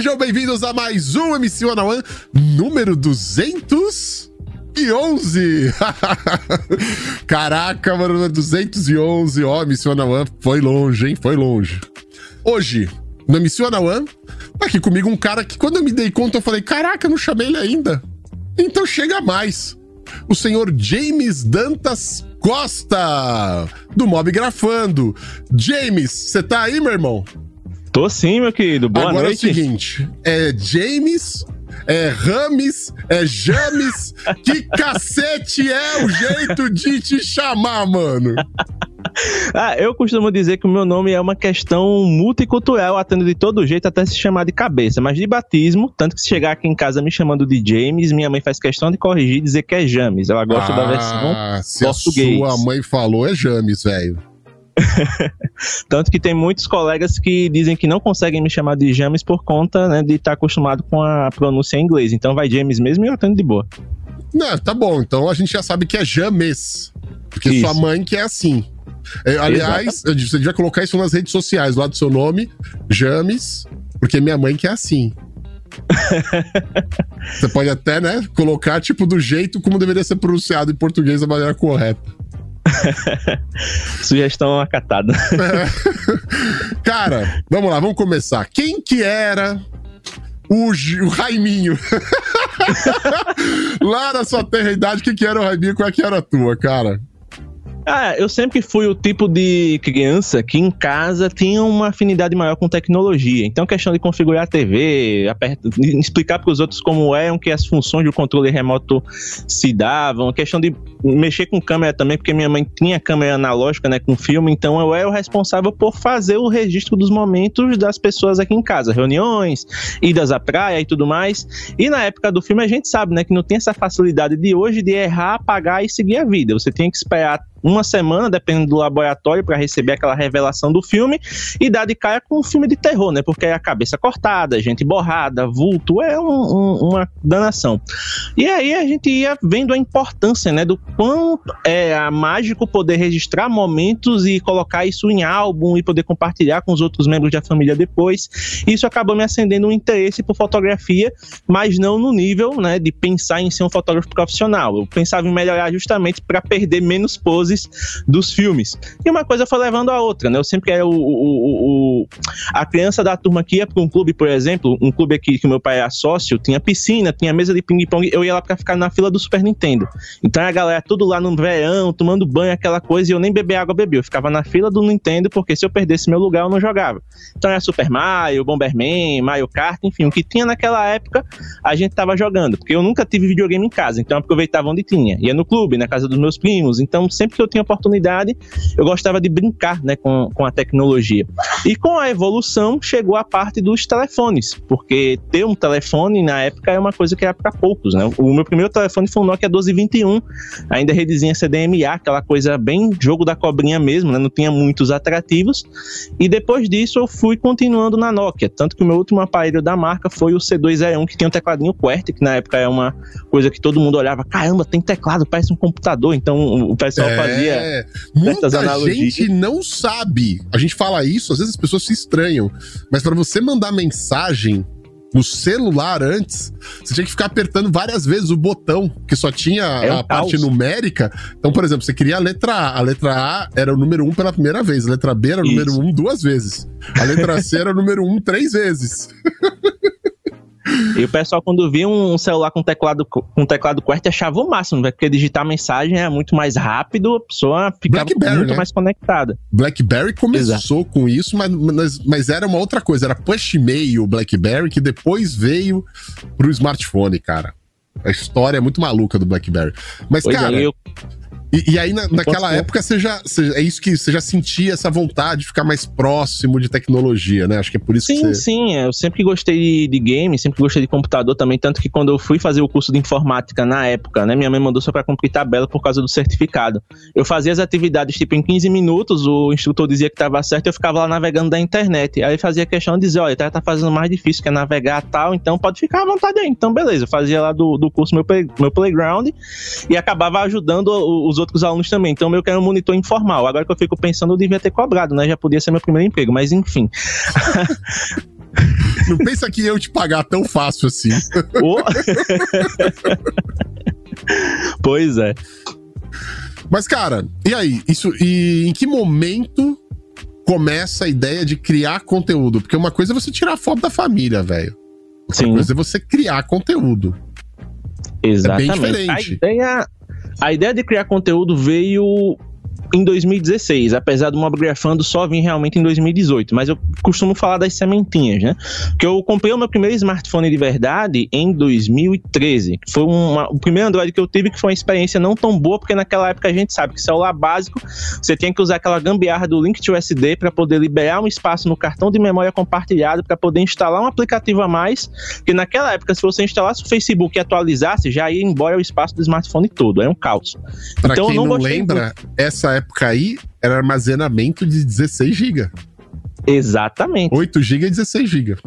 Sejam bem-vindos a mais um MC 101, número 211. Caraca, mano, 211. Ó, MC 101 foi longe, hein? Foi longe. Hoje, no MC 101, tá aqui comigo um cara que quando eu me dei conta, eu falei, caraca, eu não chamei ele ainda. Então chega mais. O senhor James Dantas Costa, do Mob Grafando. James, você tá aí, meu irmão? Tô sim, meu querido. Boa Agora noite. É o seguinte, é James, é Rames, é James. Que cacete é o jeito de te chamar, mano? Eu costumo dizer que o meu nome é uma questão multicultural, atendo de todo jeito até se chamar de cabeça, mas de batismo, tanto que se chegar aqui em casa me chamando de James, minha mãe faz questão de corrigir e dizer que é James. Ela gosta da versão português. Se a sua mãe falou, é James, velho. Tanto que tem muitos colegas que dizem que não conseguem me chamar de James por conta, né, de estar acostumado com a pronúncia em inglês. Então vai James mesmo e eu atendo de boa. Não, tá bom. Então a gente já sabe que é James. Porque Isso. sua mãe que é assim. Aliás, você devia colocar isso nas redes sociais, lá do seu nome, James, porque minha mãe que é assim. Você pode até, né, colocar tipo do jeito como deveria ser pronunciado em português da maneira correta. Sugestão acatada. Cara, vamos lá, vamos começar. Quem que era o Raiminho? Lá na sua terra idade, quem que era o Raiminho? Qual é que era a tua, cara? Eu sempre fui o tipo de criança que em casa tinha uma afinidade maior com tecnologia. Então, questão de configurar a TV, explicar para os outros como eram que as funções do controle remoto se davam, questão de mexer com câmera também, porque minha mãe tinha câmera analógica, né, com filme, então eu era o responsável por fazer o registro dos momentos das pessoas aqui em casa, reuniões, idas à praia e tudo mais. E na época do filme a gente sabe, né, que não tem essa facilidade de hoje de errar, apagar e seguir a vida. Você tem que esperar uma semana, dependendo do laboratório, para receber aquela revelação do filme e dar de cara com um filme de terror, né? Porque é a cabeça cortada, gente borrada, vulto, é uma danação. E aí a gente ia vendo a importância, né, do quão é mágico poder registrar momentos e colocar isso em álbum e poder compartilhar com os outros membros da família depois. Isso acabou me acendendo um interesse por fotografia, mas não no nível, né, de pensar em ser um fotógrafo profissional. Eu pensava em melhorar justamente para perder menos poses dos filmes. E uma coisa foi levando a outra, né? Eu sempre era a criança da turma que ia para um clube, por exemplo, um clube aqui que meu pai era sócio, tinha piscina, tinha mesa de ping-pong, eu ia lá para ficar na fila do Super Nintendo. Então a galera tudo lá no verão, tomando banho, aquela coisa, e eu nem beber água bebia, eu ficava na fila do Nintendo, porque se eu perdesse meu lugar eu não jogava. Então era Super Mario, Bomberman, Mario Kart, enfim, o que tinha naquela época a gente tava jogando, porque eu nunca tive videogame em casa, então eu aproveitava onde tinha. Ia no clube, na casa dos meus primos, então sempre que eu tinha oportunidade, eu gostava de brincar, né, com a tecnologia. E com a evolução, chegou a parte dos telefones, porque ter um telefone, na época, é uma coisa que era para poucos, né? O meu primeiro telefone foi um Nokia 1221, ainda redezinha CDMA, aquela coisa bem jogo da cobrinha mesmo, né? Não tinha muitos atrativos. E depois disso, eu fui continuando na Nokia, tanto que o meu último aparelho da marca foi o C201, que tinha um tecladinho QWERTY, que na época é uma coisa que todo mundo olhava, caramba, tem teclado, parece um computador, então o pessoal fazia muita analogias. gente não sabe. A gente fala isso, às vezes as pessoas se estranham, mas para você mandar mensagem no celular antes, você tinha que ficar apertando várias vezes o botão, que só tinha a parte numérica. Então, por exemplo, você queria a letra A. A letra A era o número 1 pela primeira vez, a letra B era o número 1 2 vezes, a letra C era o número 1 3 vezes. E o pessoal, quando via um celular com teclado QWERTY, achava o máximo, porque digitar mensagem é muito mais rápido, a pessoa ficava muito, né, mais conectada. BlackBerry começou com isso, mas era uma outra coisa, era Pushmail, BlackBerry, que depois veio pro smartphone, cara. A história é muito maluca do BlackBerry. Mas, pois cara... E aí, naquela época, é isso que você já sentia essa vontade de ficar mais próximo de tecnologia, né? Acho que é por isso que você... Sim, eu sempre gostei de game, sempre gostei de computador também, tanto que quando eu fui fazer o curso de informática na época, né, minha mãe mandou só pra cumprir tabela por causa do certificado. Eu fazia as atividades, tipo, em 15 minutos, o instrutor dizia que tava certo, eu ficava lá navegando da internet. Aí fazia questão de dizer, olha, tá fazendo mais difícil, que é navegar e tal, então pode ficar à vontade aí. Então, beleza, eu fazia lá do curso meu playground e acabava ajudando os outros alunos também. Então, meu que era um monitor informal. Agora que eu fico pensando, eu devia ter cobrado, né? Já podia ser meu primeiro emprego, mas enfim. Não pensa que eu te pagar tão fácil assim. Oh. Pois é. Mas, cara, e aí? E em que momento começa a ideia de criar conteúdo? Porque uma coisa é você tirar foto da família, velho. Outra coisa é você criar conteúdo. Exatamente. É bem diferente. A ideia de criar conteúdo veio em 2016, apesar do Mobgrafando só vir realmente em 2018, mas eu costumo falar das sementinhas, né? Porque eu comprei o meu primeiro smartphone de verdade em 2013, que foi o primeiro Android que eu tive, que foi uma experiência não tão boa, porque naquela época a gente sabe que celular básico, você tinha que usar aquela gambiarra do Link to SD para poder liberar um espaço no cartão de memória compartilhado, para poder instalar um aplicativo a mais, porque naquela época, se você instalasse o Facebook e atualizasse, já ia embora o espaço do smartphone todo, é um caos. Pra então, quem não lembra, essa época aí era armazenamento de 16 GB. Exatamente. 8 GB e 16 GB.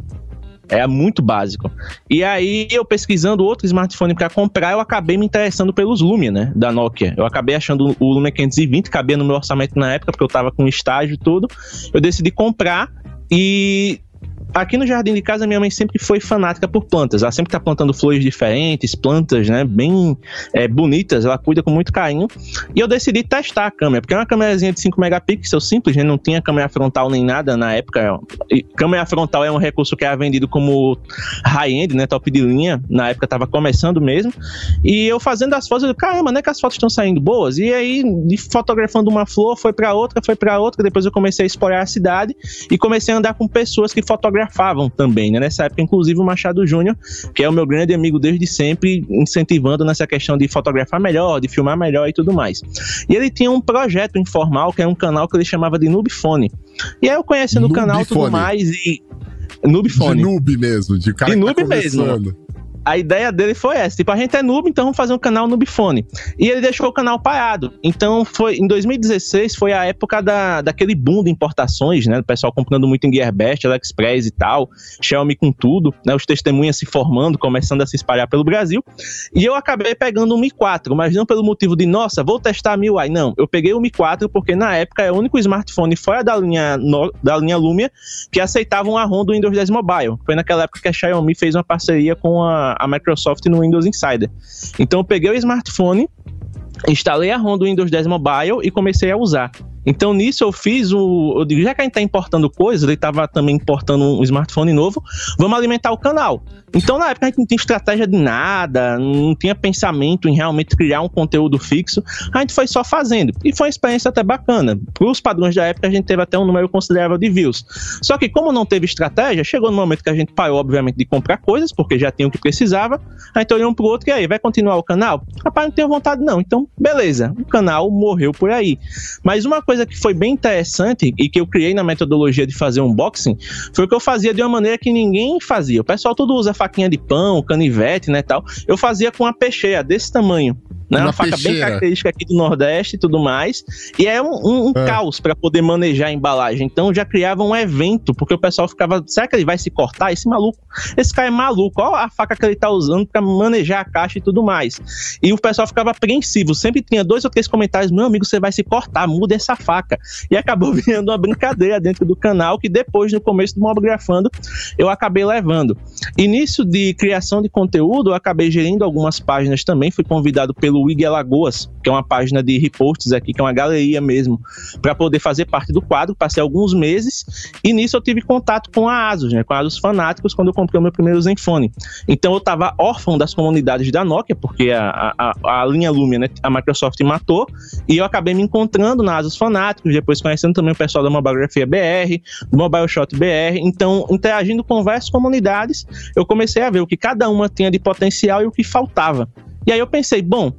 É muito básico. E aí, eu pesquisando outro smartphone para comprar, eu acabei me interessando pelos Lumia, né, da Nokia. Eu acabei achando o Lumia 520, cabia no meu orçamento na época, porque eu tava com estágio e tudo. Eu decidi comprar e... Aqui no jardim de casa, minha mãe sempre foi fanática por plantas. Ela sempre tá plantando flores diferentes, plantas, né, bem bonitas. Ela cuida com muito carinho. E eu decidi testar a câmera, porque é uma câmerazinha de 5 megapixels simples, né, não tinha câmera frontal nem nada na época. E câmera frontal é um recurso que era vendido como high-end, né, top de linha. Na época tava começando mesmo. E eu fazendo as fotos, eu digo, caramba, né, que as fotos estão saindo boas. E aí, fotografando uma flor, foi pra outra. Depois eu comecei a explorar a cidade e comecei a andar com pessoas que fotografavam também, né? Nessa época, inclusive, o Machado Júnior, que é o meu grande amigo desde sempre, incentivando nessa questão de fotografar melhor, de filmar melhor e tudo mais. E ele tinha um projeto informal, que é um canal que ele chamava de Noobfone. E aí eu conhecendo o canal e tudo mais, e... Noobfone. De noob mesmo, de cara de que noob tá começando. Mesmo. A ideia dele foi essa, tipo, a gente é noob, então vamos fazer um canal Noobfone. E ele deixou o canal parado. Então, em 2016, foi a época daquele boom de importações, né? O pessoal comprando muito em Gearbest, AliExpress e tal, Xiaomi com tudo, né? Os testemunhas se formando, começando a se espalhar pelo Brasil. E eu acabei pegando o Mi 4, mas não pelo motivo de, nossa, vou testar a MIUI. Não, eu peguei o Mi 4 porque na época é o único smartphone fora da linha Lumia que aceitava um ROM do Windows 10 Mobile. Foi naquela época que a Xiaomi fez uma parceria com a Microsoft no Windows Insider. Então eu peguei o smartphone, instalei a ROM do Windows 10 Mobile e comecei a usar. Então nisso eu fiz eu digo, já que a gente tá importando coisas, ele tava também importando um smartphone novo, vamos alimentar o canal. Então na época a gente não tinha estratégia de nada, não tinha pensamento em realmente criar um conteúdo fixo, a gente foi só fazendo. E foi uma experiência até bacana. Para os padrões da época a gente teve até um número considerável de views. Só que como não teve estratégia, chegou no momento que a gente parou obviamente de comprar coisas, porque já tinha o que precisava, a gente olhou um pro outro e aí, vai continuar o canal? Rapaz, não tenho vontade não. Então beleza, o canal morreu por aí. Mas uma coisa que foi bem interessante e que eu criei na metodologia de fazer unboxing foi o que eu fazia de uma maneira que ninguém fazia. O pessoal todo usa faquinha de pão, canivete, né, tal. Eu fazia com uma peixeira desse tamanho, né, uma faca bem característica aqui do Nordeste e tudo mais, e é um caos para poder manejar a embalagem. Então já criava um evento, porque o pessoal ficava, será que ele vai se cortar? Esse cara é maluco, olha a faca que ele tá usando para manejar a caixa e tudo mais. E o pessoal ficava apreensivo, sempre tinha 2 ou 3 comentários, meu amigo, você vai se cortar, muda essa faca. E acabou virando uma brincadeira dentro do canal, que depois, no começo do Mobgrafando, eu acabei levando. E nisso de criação de conteúdo, eu acabei gerindo algumas páginas também, fui convidado pelo Wig Alagoas, que é uma página de reposts aqui, que é uma galeria mesmo, para poder fazer parte do quadro. Passei alguns meses e nisso eu tive contato com a Asus, né, com a Asus Fanáticos, quando eu comprei o meu primeiro Zenfone. Então eu estava órfão das comunidades da Nokia, porque a linha Lumia, né, a Microsoft matou, e eu acabei me encontrando na Asus Fanáticos, depois conhecendo também o pessoal da Mobigrafia BR, do Mobile Shot BR. Então, interagindo com várias comunidades, eu comecei a ver o que cada uma tinha de potencial e o que faltava. E aí eu pensei, bom,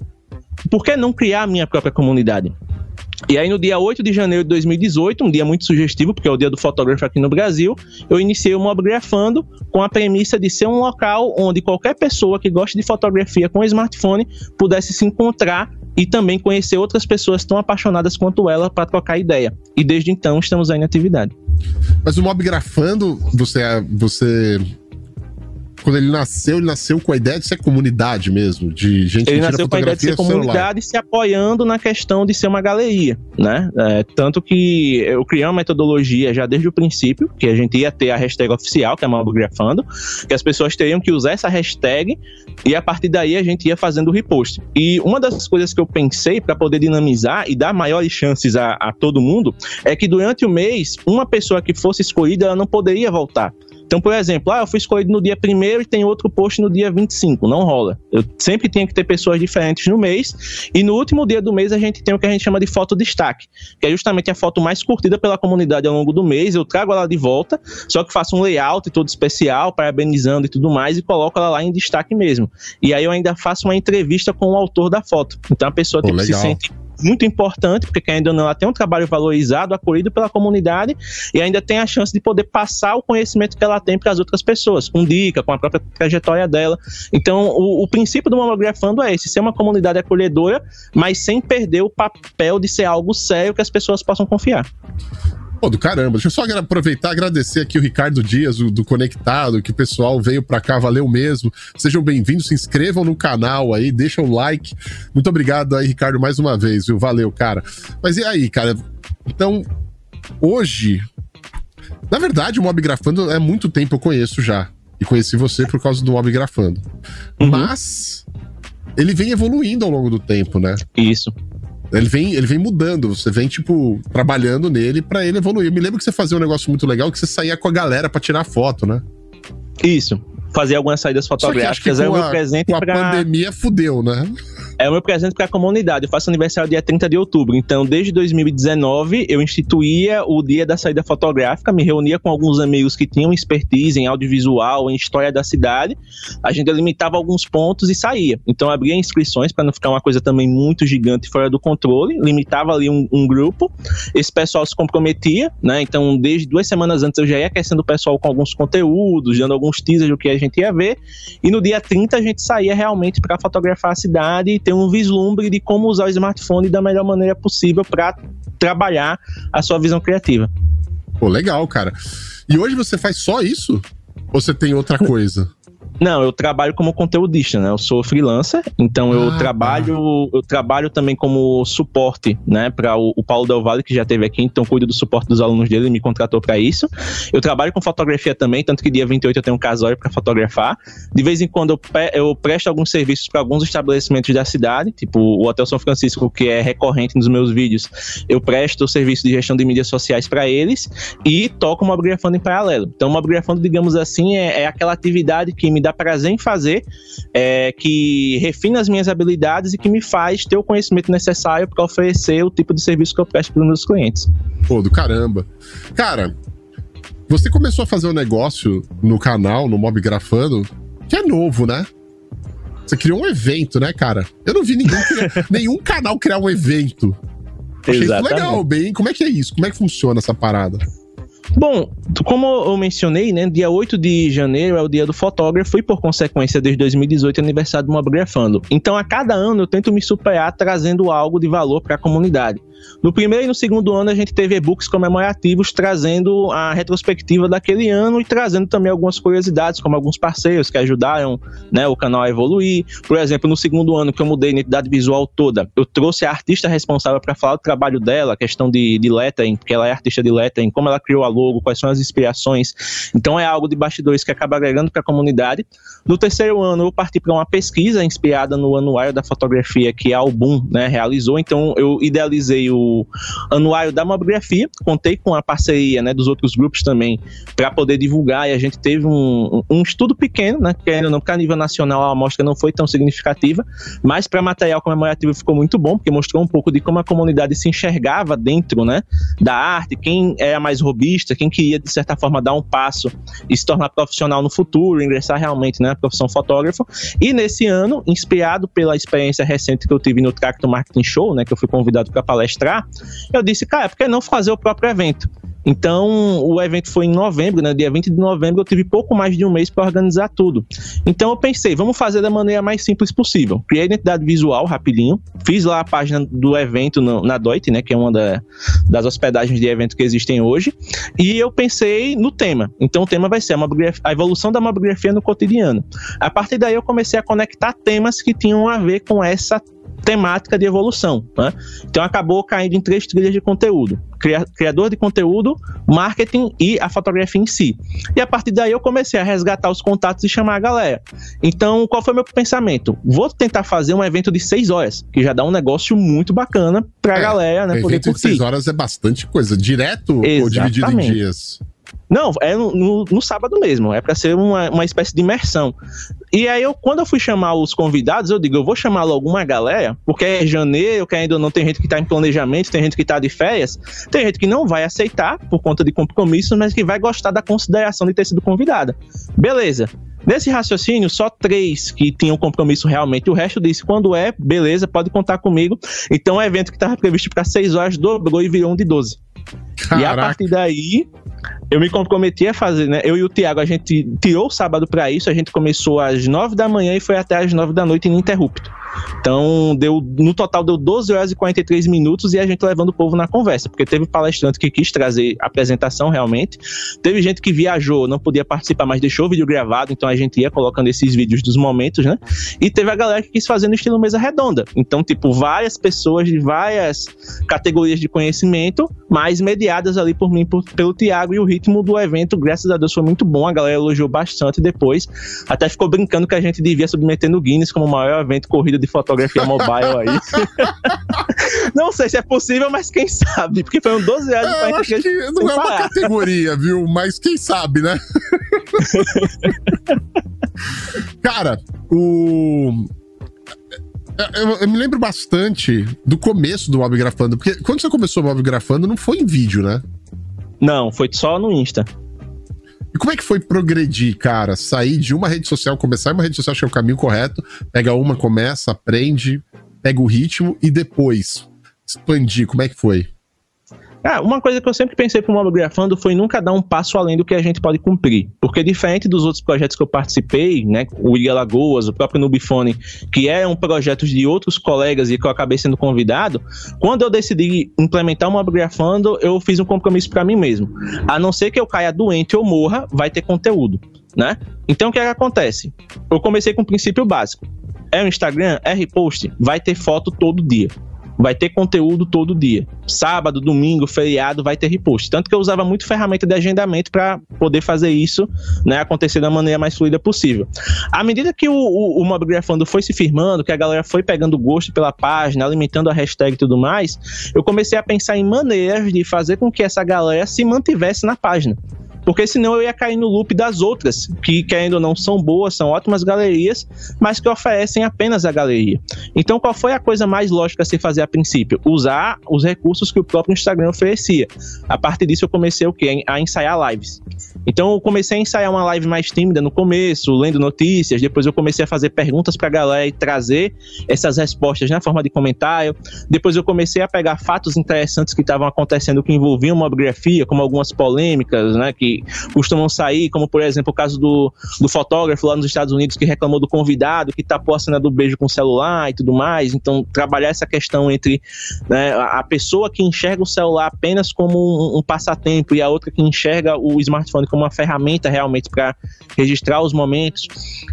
por que não criar a minha própria comunidade? E aí no dia 8 de janeiro de 2018, um dia muito sugestivo, porque é o dia do fotógrafo aqui no Brasil, eu iniciei o Mobgrafando com a premissa de ser um local onde qualquer pessoa que goste de fotografia com smartphone pudesse se encontrar e também conhecer outras pessoas tão apaixonadas quanto ela para trocar ideia. E desde então estamos aí na atividade. Mas o Mobgrafando, você quando ele nasceu com a ideia de ser comunidade mesmo, de gente que tira fotografia. Ele nasceu com a ideia de ser comunidade, se apoiando na questão de ser uma galeria, né? Tanto que eu criei uma metodologia já desde o princípio, que a gente ia ter a hashtag oficial, que é Mobgrafando, que as pessoas teriam que usar essa hashtag e a partir daí a gente ia fazendo o repost. E uma das coisas que eu pensei para poder dinamizar e dar maiores chances a todo mundo é que durante o mês, uma pessoa que fosse escolhida, ela não poderia voltar. Então, por exemplo, eu fui escolhido no dia 1º e tem outro post no dia 25, não rola. Eu sempre tenho que ter pessoas diferentes no mês, e no último dia do mês a gente tem o que a gente chama de foto destaque, que é justamente a foto mais curtida pela comunidade ao longo do mês. Eu trago ela de volta, só que faço um layout todo especial, parabenizando e tudo mais, e coloco ela lá em destaque mesmo. E aí eu ainda faço uma entrevista com o autor da foto. Então a pessoa se sente muito importante, porque ainda não, ela tem um trabalho valorizado, acolhido pela comunidade, e ainda tem a chance de poder passar o conhecimento que ela tem para as outras pessoas, com dica, com a própria trajetória dela. Então, o princípio do Mobgrafando é esse, ser uma comunidade acolhedora, mas sem perder o papel de ser algo sério que as pessoas possam confiar. Pô, do caramba. Deixa eu só aproveitar e agradecer aqui o Ricardo Dias, do Conectado, que o pessoal veio pra cá, valeu mesmo. Sejam bem-vindos, se inscrevam no canal aí, deixam o like. Muito obrigado aí, Ricardo, mais uma vez, viu? Valeu, cara. Mas e aí, cara? Então, hoje... Na verdade, o Mobgrafando há muito tempo eu conheço já. E conheci você por causa do Mobgrafando. Mas ele vem evoluindo ao longo do tempo, né? Isso. Ele vem mudando, você vem, tipo, trabalhando nele pra ele evoluir. Eu me lembro que você fazia um negócio muito legal, que você saía com a galera pra tirar foto, né? Isso. Fazer algumas saídas fotográficas. Só que acho que com a pandemia fudeu, né? É o meu presente para a comunidade. Eu faço aniversário dia 30 de outubro. Então, desde 2019, eu instituía o dia da saída fotográfica, me reunia com alguns amigos que tinham expertise em audiovisual, em história da cidade. A gente limitava alguns pontos e saía. Então, eu abria inscrições para não ficar uma coisa também muito gigante fora do controle. Limitava ali um grupo. Esse pessoal se comprometia, né? Então, desde 2 semanas antes, eu já ia aquecendo o pessoal com alguns conteúdos, dando alguns teasers do que a gente ia ver. E no dia 30, a gente saía realmente para fotografar a cidade e ter um vislumbre de como usar o smartphone da melhor maneira possível para trabalhar a sua visão criativa. Pô, legal, cara. E hoje você faz só isso? Ou você tem outra coisa? Não, eu trabalho como conteudista, né? Eu sou freelancer, então eu trabalho também como suporte, né? Para o Paulo Del Valle, que já esteve aqui, então cuido do suporte dos alunos dele, ele me contratou para isso. Eu trabalho com fotografia também, tanto que dia 28 eu tenho um casório para fotografar. De vez em quando eu presto alguns serviços para alguns estabelecimentos da cidade, tipo o Hotel São Francisco, que é recorrente nos meus vídeos. Eu presto o serviço de gestão de mídias sociais para eles e toco o Mobgrafando em paralelo. Então o Mobgrafando, digamos assim, é aquela atividade que me dá prazer em fazer, que refina as minhas habilidades e que me faz ter o conhecimento necessário para oferecer o tipo de serviço que eu presto para os meus clientes. Pô, do caramba. Cara, você começou a fazer um negócio no canal, no Mobgrafando, que é novo, né? Você criou um evento, né, cara? Eu não vi nenhum canal criar um evento. Achei isso legal, bem. Como é que é isso? Como é que funciona essa parada? Bom, como eu mencionei, né, dia 8 de janeiro é o dia do fotógrafo e, por consequência, desde 2018 é aniversário do Mobgrafando. Então, a cada ano eu tento me superar trazendo algo de valor para a comunidade. No primeiro e no segundo ano a gente teve e-books comemorativos trazendo a retrospectiva daquele ano e trazendo também algumas curiosidades, como alguns parceiros que ajudaram, né, o canal a evoluir. Por exemplo, no segundo ano que eu mudei a identidade visual toda, eu trouxe a artista responsável para falar do trabalho dela, a questão de lettering, porque ela é artista de lettering, como ela criou a logo, quais são as inspirações. Então é algo de bastidores que acaba agregando para a comunidade. No terceiro ano eu parti para uma pesquisa inspirada no anuário da fotografia que a Album, né, realizou. Então eu idealizei o anuário da Mobgrafia, contei com a parceria, né, dos outros grupos também para poder divulgar, e a gente teve um estudo pequeno, né, porque a nível nacional a amostra não foi tão significativa, mas para material comemorativo ficou muito bom, porque mostrou um pouco de como a comunidade se enxergava dentro, né, da arte, quem era mais robista, quem queria de certa forma dar um passo e se tornar profissional no futuro, ingressar realmente, né, na profissão fotógrafo. E nesse ano, inspirado pela experiência recente que eu tive no Tracto Marketing Show, né, que eu fui convidado para palestrar, eu disse, cara, por que não fazer o próprio evento? Então, o evento foi em novembro, né? Dia 20 de novembro, eu tive pouco mais de um mês para organizar tudo. Então, eu pensei, vamos fazer da maneira mais simples possível. Criei a identidade visual rapidinho, fiz lá a página do evento na Doit, né? Que é uma das hospedagens de evento que existem hoje. E eu pensei no tema. Então, o tema vai ser a evolução da mobigrafia no cotidiano. A partir daí, eu comecei a conectar temas que tinham a ver com essa temática de evolução, né? Então acabou caindo em 3 trilhas de conteúdo: criador de conteúdo, marketing e a fotografia em si. E a partir daí eu comecei a resgatar os contatos e chamar a galera. Então qual foi o meu pensamento? Vou tentar fazer um evento de 6 horas, que já dá um negócio muito bacana pra galera, né, poder curtir. Evento de 6 horas é bastante coisa. Direto ou dividido em dias? Não, é no sábado mesmo, é para ser uma espécie de imersão. E aí, quando eu fui chamar os convidados, eu digo, eu vou chamar logo uma galera, porque é janeiro, que ainda não tem gente que tá em planejamento, tem gente que tá de férias, tem gente que não vai aceitar por conta de compromissos, mas que vai gostar da consideração de ter sido convidada. Beleza. Nesse raciocínio, só 3 que tinham compromisso realmente, o resto disse, quando beleza, pode contar comigo. Então, o evento que estava previsto para 6 horas dobrou e virou um de 12. Caraca. E a partir daí, eu me comprometi a fazer, né? Eu e o Thiago, a gente tirou o sábado para isso, a gente começou às 9 da manhã e foi até às 9 da noite ininterrupto. Então, no total deu 12 horas e 43 minutos e a gente levando o povo na conversa, porque teve palestrante que quis trazer apresentação realmente, teve gente que viajou, não podia participar, mas deixou o vídeo gravado, então a gente ia colocando esses vídeos dos momentos, né? E teve a galera que quis fazer no estilo mesa redonda. Então, tipo, várias pessoas de várias categorias de conhecimento, mas mediadas ali por mim, pelo Thiago, e o ritmo do evento, graças a Deus, foi muito bom, a galera elogiou bastante depois, até ficou brincando que a gente devia submeter no Guinness como o maior evento corrida de fotografia mobile aí. Não sei se é possível, mas quem sabe, porque foi um 12 horas de 40 acho que não é uma categoria, viu? Mas quem sabe, né? Cara, eu me lembro bastante do começo do Mobigrafando, porque quando você começou o Mobigrafando não foi em vídeo, né? Não, foi só no Insta. E como é que foi progredir, cara? Sair de uma rede social, começar em uma rede social, acho que é o caminho correto, pega uma, começa, aprende, pega o ritmo e depois expandir, como é que foi? Uma coisa que eu sempre pensei pro Mobigrafando foi nunca dar um passo além do que a gente pode cumprir. Porque diferente dos outros projetos que eu participei, né, o Ilha Lagoas, o próprio Nubifone, que eram projetos de outros colegas e que eu acabei sendo convidado, quando eu decidi implementar o Mobigrafando, eu fiz um compromisso para mim mesmo. A não ser que eu caia doente ou morra, vai ter conteúdo, né? Então o que acontece? Eu comecei com um princípio básico. É o Instagram, é repost, vai ter foto todo dia. Vai ter conteúdo todo dia. Sábado, domingo, feriado, vai ter repost. Tanto que eu usava muito ferramenta de agendamento para poder fazer isso, né, acontecer da maneira mais fluida possível. À medida que o Mobigrafando foi se firmando, que a galera foi pegando gosto pela página, alimentando a hashtag e tudo mais, eu comecei a pensar em maneiras de fazer com que essa galera se mantivesse na página. Porque senão eu ia cair no loop das outras, que querendo ou não são boas, são ótimas galerias, mas que oferecem apenas a galeria. Então qual foi a coisa mais lógica a se fazer a princípio? Usar os recursos que o próprio Instagram oferecia. A partir disso eu comecei o quê? A ensaiar lives. Então eu comecei a ensaiar uma live mais tímida no começo, lendo notícias, depois eu comecei a fazer perguntas pra galera e trazer essas respostas na forma de comentário. Depois eu comecei a pegar fatos interessantes que estavam acontecendo que envolviam mobigrafia, como algumas polêmicas, né, que costumam sair, como por exemplo o caso do fotógrafo lá nos Estados Unidos que reclamou do convidado, que tapou a cena do beijo com o celular e tudo mais. Então trabalhar essa questão entre, né, a pessoa que enxerga o celular apenas como um passatempo e a outra que enxerga o smartphone como uma ferramenta realmente para registrar os momentos.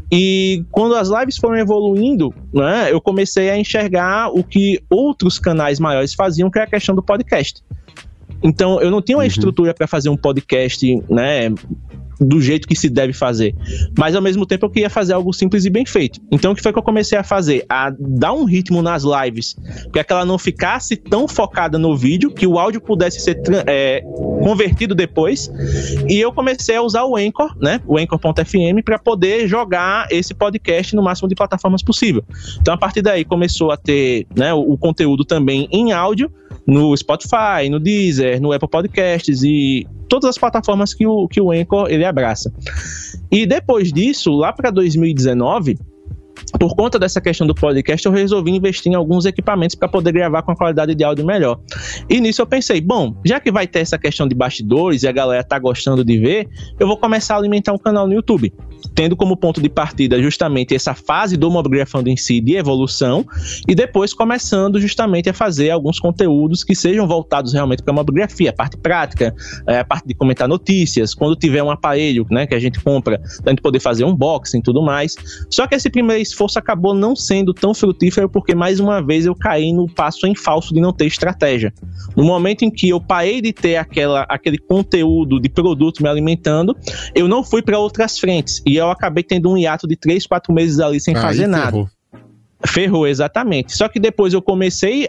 E quando as lives foram evoluindo, né, eu comecei a enxergar o que outros canais maiores faziam, que é a questão do podcast. Então, eu não tinha uma estrutura para fazer um podcast, né, do jeito que se deve fazer. Mas, ao mesmo tempo, eu queria fazer algo simples e bem feito. Então, o que foi que eu comecei a fazer? A dar um ritmo nas lives, para que ela não ficasse tão focada no vídeo, que o áudio pudesse ser convertido depois. E eu comecei a usar o Anchor, né, o Anchor.fm, para poder jogar esse podcast no máximo de plataformas possível. Então, a partir daí, começou a ter, né, o conteúdo também em áudio, no Spotify, no Deezer, no Apple Podcasts e todas as plataformas que o Anchor ele abraça. E depois disso, lá para 2019, por conta dessa questão do podcast, eu resolvi investir em alguns equipamentos para poder gravar com a qualidade de áudio melhor. E nisso eu pensei, bom, já que vai ter essa questão de bastidores e a galera tá gostando de ver, eu vou começar a alimentar um canal no YouTube, tendo como ponto de partida justamente essa fase do Mobigrafando em si, de evolução, e depois começando justamente a fazer alguns conteúdos que sejam voltados realmente para a mobigrafia, a parte prática, a parte de comentar notícias, quando tiver um aparelho, né, que a gente compra, a gente poder fazer unboxing e tudo mais. Só que esse primeiro esforço acabou não sendo tão frutífero porque, mais uma vez, eu caí no passo em falso de não ter estratégia. No momento em que eu parei de ter aquele conteúdo de produto me alimentando, eu não fui para outras frentes e eu acabei tendo um hiato de 3, 4 meses ali sem fazer nada. Ferrou, exatamente. Só que depois eu comecei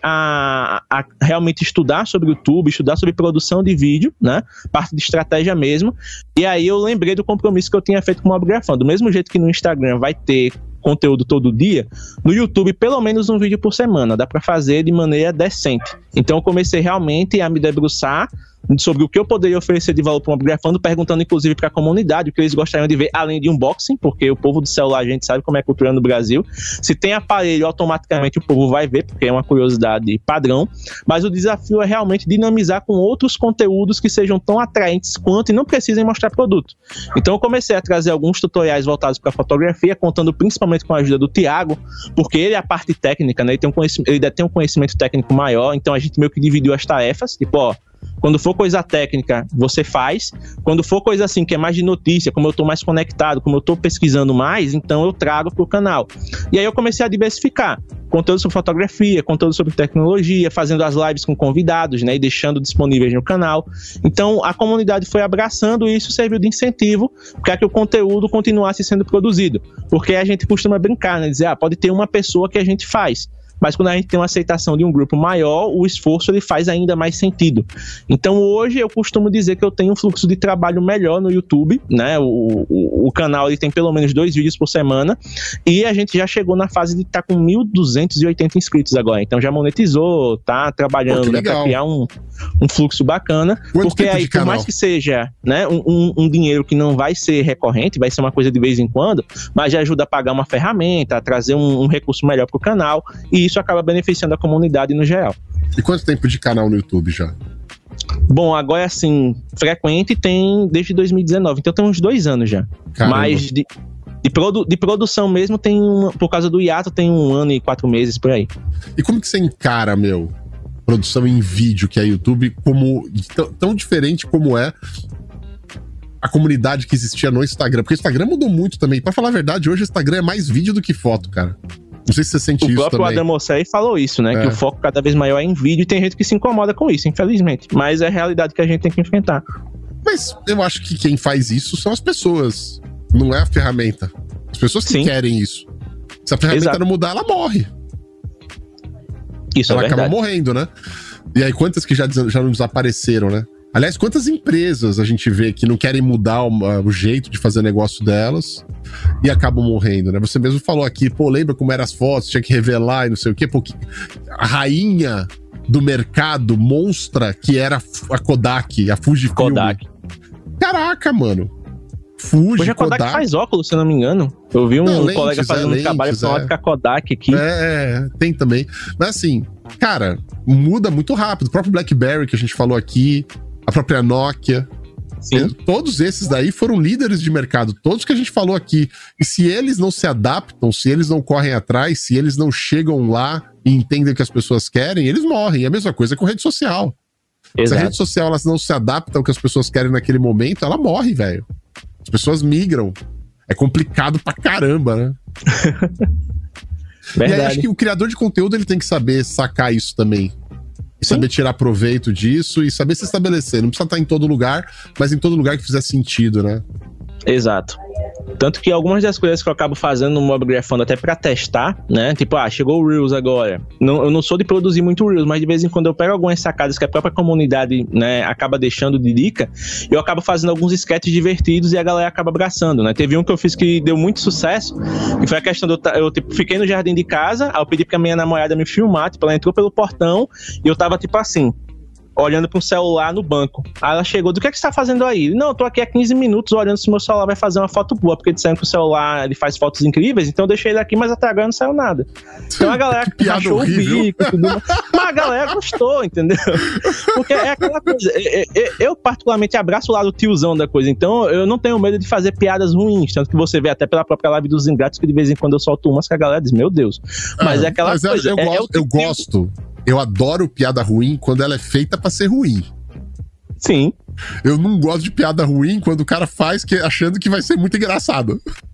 a realmente estudar sobre o YouTube, estudar sobre produção de vídeo, né? Parte de estratégia mesmo. E aí eu lembrei do compromisso que eu tinha feito com o Mobigrafando. Do mesmo jeito que no Instagram vai ter conteúdo todo dia, no YouTube pelo menos um vídeo por semana, dá para fazer de maneira decente. Então eu comecei realmente a me debruçar sobre o que eu poderia oferecer de valor para o Mobigrafando, perguntando inclusive para a comunidade o que eles gostariam de ver, além de unboxing, porque o povo do celular, a gente sabe como é a cultura no Brasil. Se tem aparelho, automaticamente o povo vai ver, porque é uma curiosidade padrão, mas o desafio é realmente dinamizar com outros conteúdos que sejam tão atraentes quanto e não precisem mostrar produto. Então eu comecei a trazer alguns tutoriais voltados para fotografia, contando principalmente com a ajuda do Thiago, porque ele é a parte técnica, né? Ele tem um conhecimento técnico maior, então a gente meio que dividiu as tarefas, tipo, ó, quando for coisa técnica, você faz. Quando for coisa assim, que é mais de notícia, como eu tô mais conectado, como eu tô pesquisando mais, então eu trago pro canal. E aí eu comecei a diversificar. Conteúdo sobre fotografia, conteúdo sobre tecnologia, fazendo as lives com convidados, né, e deixando disponíveis no canal. Então a comunidade foi abraçando e isso serviu de incentivo para que o conteúdo continuasse sendo produzido. Porque a gente costuma brincar, né, dizer, pode ter uma pessoa que a gente faz. Mas quando a gente tem uma aceitação de um grupo maior, o esforço ele faz ainda mais sentido. Então hoje eu costumo dizer que eu tenho um fluxo de trabalho melhor no YouTube, né? O canal ele tem pelo menos 2 vídeos por semana e a gente já chegou na fase de estar com 1.280 inscritos agora. Então já monetizou, tá trabalhando, né, para criar um fluxo bacana. Porque aí, por mais que seja, né, um dinheiro que não vai ser recorrente, vai ser uma coisa de vez em quando, mas já ajuda a pagar uma ferramenta, a trazer um recurso melhor para o canal, e isso acaba beneficiando a comunidade no geral. E quanto tempo de canal no YouTube já? Bom, agora assim, frequente tem desde 2019, então tem uns 2 anos já. Caramba. Mas de produção mesmo tem por causa do hiato, tem 1 ano e 4 meses por aí. E como que você encara, produção em vídeo, que é YouTube, como tão diferente como é a comunidade que existia no Instagram? Porque o Instagram mudou muito também. Pra falar a verdade, hoje o Instagram é mais vídeo do que foto, cara. Não sei se você sente isso também. O próprio Adam Mosseri falou isso, né? Que o foco cada vez maior é em vídeo e tem gente que se incomoda com isso, infelizmente. Mas é a realidade que a gente tem que enfrentar. Mas eu acho que quem faz isso são as pessoas, não é a ferramenta. As pessoas que querem isso. Se a ferramenta não mudar, ela morre. Isso ela acaba morrendo, né? E aí, quantas que já não desapareceram, né? Aliás, quantas empresas a gente vê que não querem mudar o jeito de fazer negócio delas e acabam morrendo, né? Você mesmo falou aqui, lembra como eram as fotos, tinha que revelar e não sei o quê, porque a rainha do mercado monstra que era a Kodak, a Fujifilm. Kodak. Caraca, mano. Hoje a Kodak faz óculos, se eu não me engano. Eu vi um colega fazendo um trabalho com a ótica Kodak aqui. Tem também. Mas assim, cara, muda muito rápido. O próprio BlackBerry que a gente falou aqui, a própria Nokia. Sim. Todos esses daí foram líderes de mercado, todos que a gente falou aqui. E se eles não se adaptam, se eles não correm atrás, se eles não chegam lá e entendem o que as pessoas querem, eles morrem. É a mesma coisa com rede social. Exato. Se a rede social ela não se adapta ao que as pessoas querem naquele momento, ela morre, velho. As pessoas migram. É complicado pra caramba, né? E aí acho que o criador de conteúdo ele tem que saber sacar isso também. E saber tirar proveito disso e saber se estabelecer. Não precisa estar em todo lugar, mas em todo lugar que fizer sentido, né? Exato. Tanto que algumas das coisas que eu acabo fazendo no Mobigrafando até pra testar, né? Tipo, chegou o Reels agora. Eu não sou de produzir muito Reels, mas de vez em quando eu pego algumas sacadas que a própria comunidade, né, acaba deixando de dica, eu acabo fazendo alguns sketches divertidos e a galera acaba abraçando, né? Teve um que eu fiz que deu muito sucesso, que foi a questão de eu tipo, fiquei no jardim de casa, aí eu pedi pra minha namorada me filmar, tipo, ela entrou pelo portão e eu tava tipo assim, olhando para um celular no banco. Aí ela chegou, do que você tá fazendo aí? Não, eu tô aqui há 15 minutos olhando se meu celular vai fazer uma foto boa, porque disseram que o celular ele faz fotos incríveis, então eu deixei ele aqui, mas até agora não saiu nada. Então a galera achou o bico, tudo, mas a galera gostou, entendeu? Porque é aquela coisa, eu particularmente abraço o lado tiozão da coisa, então eu não tenho medo de fazer piadas ruins, tanto que você vê até pela própria live dos Ingratos que de vez em quando eu solto umas que a galera diz, meu Deus. Mas é aquela coisa. Eu gosto. Eu adoro piada ruim quando ela é feita pra ser ruim. Sim. Eu não gosto de piada ruim quando o cara faz achando que vai ser muito engraçado.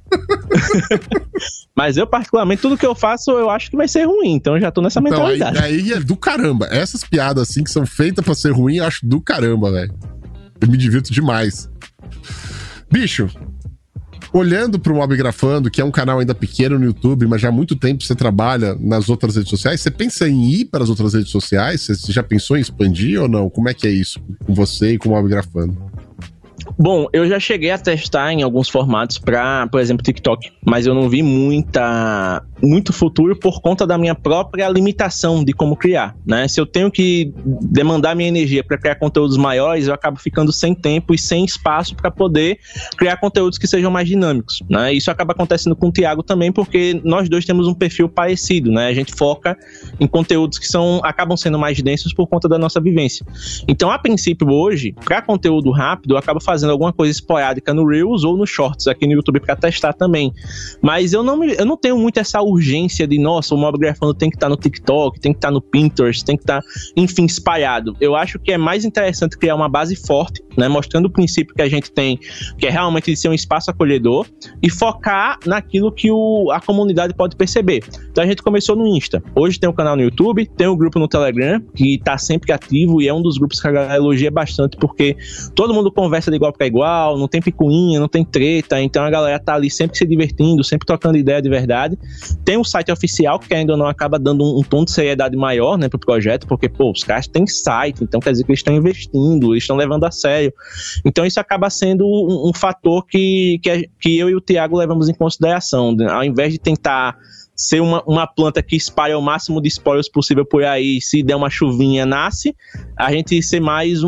Mas eu, particularmente, tudo que eu faço, eu acho que vai ser ruim. Então eu já tô nessa mentalidade. Aí é do caramba. Essas piadas assim que são feitas pra ser ruim, eu acho do caramba, velho. Eu me divirto demais. Bicho, olhando pro Mobgrafando, que é um canal ainda pequeno no YouTube, mas já há muito tempo você trabalha nas outras redes sociais, você pensa em ir para as outras redes sociais? Você já pensou em expandir ou não? Como é que é isso com você e com o Mobgrafando? Bom, eu já cheguei a testar em alguns formatos para, por exemplo, TikTok, mas eu não vi muito futuro por conta da minha própria limitação de como criar, né? Se eu tenho que demandar minha energia para criar conteúdos maiores, eu acabo ficando sem tempo e sem espaço para poder criar conteúdos que sejam mais dinâmicos, né? Isso acaba acontecendo com o Thiago também, porque nós dois temos um perfil parecido, né? A gente foca em conteúdos que acabam sendo mais densos por conta da nossa vivência. Então, a princípio, hoje, para conteúdo rápido, eu acabo fazendo alguma coisa esporádica no Reels ou no Shorts aqui no YouTube para testar também. Mas eu não tenho muito essa urgência de, nossa, o Mobgrafando tem que estar no TikTok, tem que estar no Pinterest, tem que estar, enfim, espalhado. Eu acho que é mais interessante criar uma base forte, né, mostrando o princípio que a gente tem, que é realmente de ser um espaço acolhedor, e focar naquilo que a comunidade pode perceber. Então a gente começou no Insta. Hoje tem um canal no YouTube, tem um grupo no Telegram, que tá sempre ativo e é um dos grupos que a galera elogia bastante, porque todo mundo conversa de igual para igual, não tem picuinha, não tem treta, então a galera tá ali sempre se divertindo, sempre trocando ideia de verdade. Tem um site oficial que ainda não acaba dando um tom de seriedade maior, né, pro projeto, porque, os caras têm site, então quer dizer que eles estão investindo, eles estão levando a sério. Então isso acaba sendo um fator que eu e o Thiago levamos em consideração, né? Ao invés de tentar ser uma planta que espalha o máximo de spoilers possível por aí, se der uma chuvinha, nasce, a gente ser mais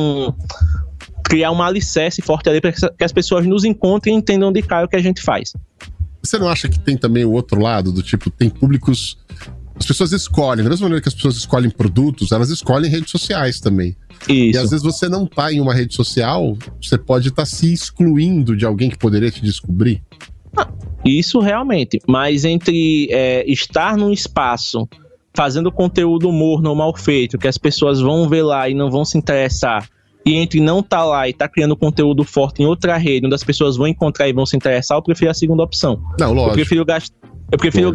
criar um alicerce forte ali para que as pessoas nos encontrem e entendam de cara o que a gente faz. Você não acha que tem também o outro lado, do tipo, tem públicos... As pessoas escolhem, da mesma maneira que as pessoas escolhem produtos, elas escolhem redes sociais também. Isso. E às vezes você não tá em uma rede social, você pode estar se excluindo de alguém que poderia te descobrir. Isso realmente, mas entre estar num espaço fazendo conteúdo morno ou mal feito, que as pessoas vão ver lá e não vão se interessar, e entre não estar lá e estar criando conteúdo forte em outra rede, onde as pessoas vão encontrar e vão se interessar, eu prefiro a segunda opção. Não, lógico. Eu prefiro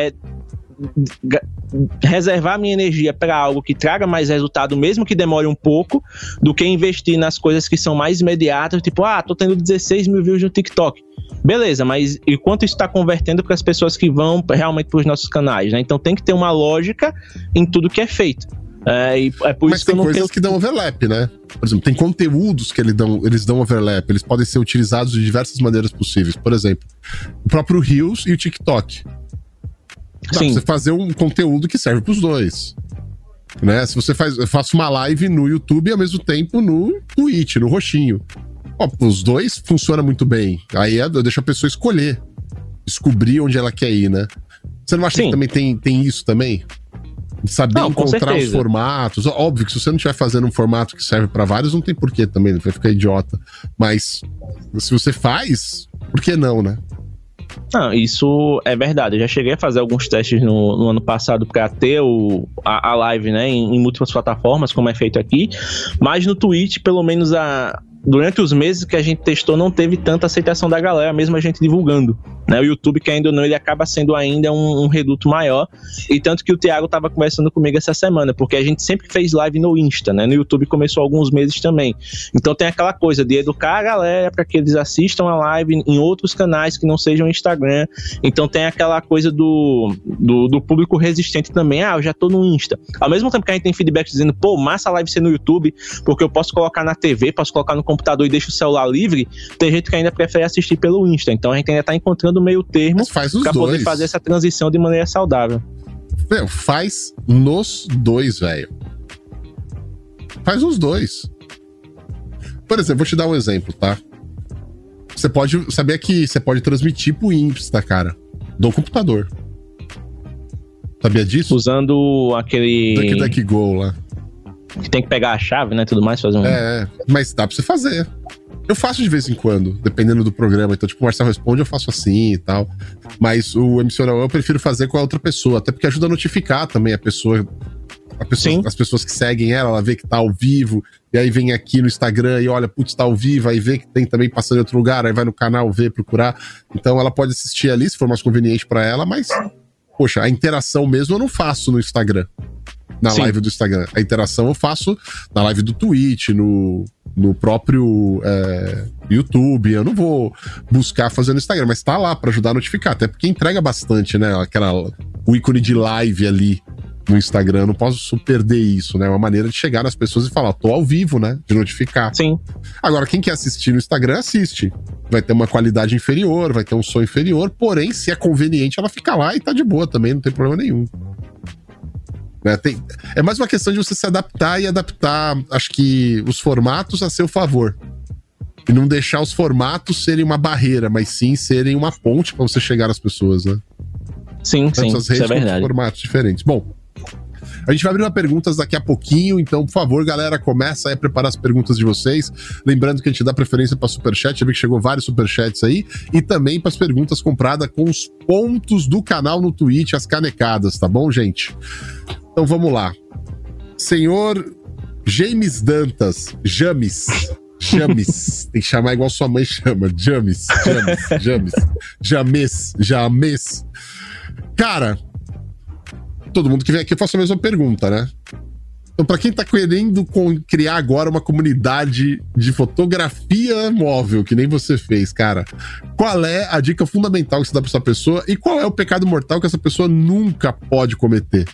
reservar minha energia para algo que traga mais resultado, mesmo que demore um pouco, do que investir nas coisas que são mais imediatas, tipo, tô tendo 16 mil views no TikTok. Beleza, mas e quanto isso está convertendo para as pessoas que vão realmente para os nossos canais, né? Então tem que ter uma lógica em tudo que é feito. Mas isso que eu não tenho... coisas que dão overlap, né? Por exemplo, tem conteúdos que eles dão overlap, eles podem ser utilizados de diversas maneiras possíveis. Por exemplo, o próprio Reels e o TikTok. Dá pra você fazer um conteúdo que serve pros dois, né? Se você eu faço uma live no YouTube e ao mesmo tempo no Twitch, no roxinho. Os dois funcionam muito bem. Aí eu deixo a pessoa escolher, descobrir onde ela quer ir, né? Você não acha que também tem isso também? Saber encontrar os formatos. Óbvio que se você não estiver fazendo um formato que serve pra vários, não tem porquê também, vai ficar idiota. Mas se você faz, por que não, né? Não, isso é verdade. Eu já cheguei a fazer alguns testes no ano passado para ter a live, né, em múltiplas plataformas, como é feito aqui. Mas no Twitch, pelo menos durante os meses que a gente testou, não teve tanta aceitação da galera, mesmo a gente divulgando, né? O YouTube, que ainda não, ele acaba sendo ainda um reduto maior, e tanto que o Thiago estava conversando comigo essa semana, porque a gente sempre fez live no Insta, né? No YouTube começou há alguns meses também. Então tem aquela coisa de educar a galera para que eles assistam a live em outros canais que não sejam Instagram. Então tem aquela coisa do público resistente também. Eu já tô no Insta. Ao mesmo tempo que a gente tem feedback dizendo, massa a live ser no YouTube, porque eu posso colocar na TV, posso colocar no computador e deixo o celular livre, tem gente que ainda prefere assistir pelo Insta. Então a gente ainda tá encontrando o meio termo pra poder fazer essa transição de maneira saudável. Faz nos dois, velho. Faz os dois. Por exemplo, vou te dar um exemplo, tá? Você pode saber que você pode transmitir pro Insta, cara, do computador. Sabia disso? Usando aquele... DuckDuckGo lá. Que tem que pegar a chave, né? Tudo mais, fazer um... Mas dá pra você fazer. Eu faço de vez em quando, dependendo do programa. Então, tipo, o Marcelo Responde, eu faço assim e tal. Mas o Emissional eu prefiro fazer com a outra pessoa. Até porque ajuda a notificar também a pessoa, as pessoas que seguem ela vê que tá ao vivo. E aí vem aqui no Instagram e olha, putz, tá ao vivo. Aí vê que tem também passando em outro lugar. Aí vai no canal ver, procurar. Então ela pode assistir ali, se for mais conveniente pra ela. Mas, poxa, a interação mesmo eu não faço no Instagram. Na live do Instagram. A interação eu faço na live do Twitch, no próprio YouTube. Eu não vou buscar fazer no Instagram, mas tá lá pra ajudar a notificar. Até porque entrega bastante, né? O ícone de live ali no Instagram. Eu não posso perder isso, né? É uma maneira de chegar nas pessoas e falar, tô ao vivo, né? De notificar. Sim. Agora, quem quer assistir no Instagram, assiste. Vai ter uma qualidade inferior, vai ter um som inferior. Porém, se é conveniente, ela fica lá e tá de boa também, não tem problema nenhum. É mais uma questão de você se adaptar e adaptar, acho que, os formatos a seu favor. E não deixar os formatos serem uma barreira, mas sim serem uma ponte para você chegar às pessoas, né? Sim, sim, isso é verdade. Formatos diferentes. Bom, a gente vai abrir uma perguntas daqui a pouquinho, então, por favor, galera, começa aí a preparar as perguntas de vocês. Lembrando que a gente dá preferência para superchat, já vi que chegou vários superchats aí, e também para as perguntas compradas com os pontos do canal no Twitch, as canecadas, tá bom, gente? Então vamos lá. Senhor James Dantas, James. Tem que chamar igual sua mãe chama. James. Cara, todo mundo que vem aqui eu faço a mesma pergunta, né? Então, pra quem tá querendo criar agora uma comunidade de fotografia móvel, que nem você fez, cara, qual é a dica fundamental que você dá pra essa pessoa e qual é o pecado mortal que essa pessoa nunca pode cometer?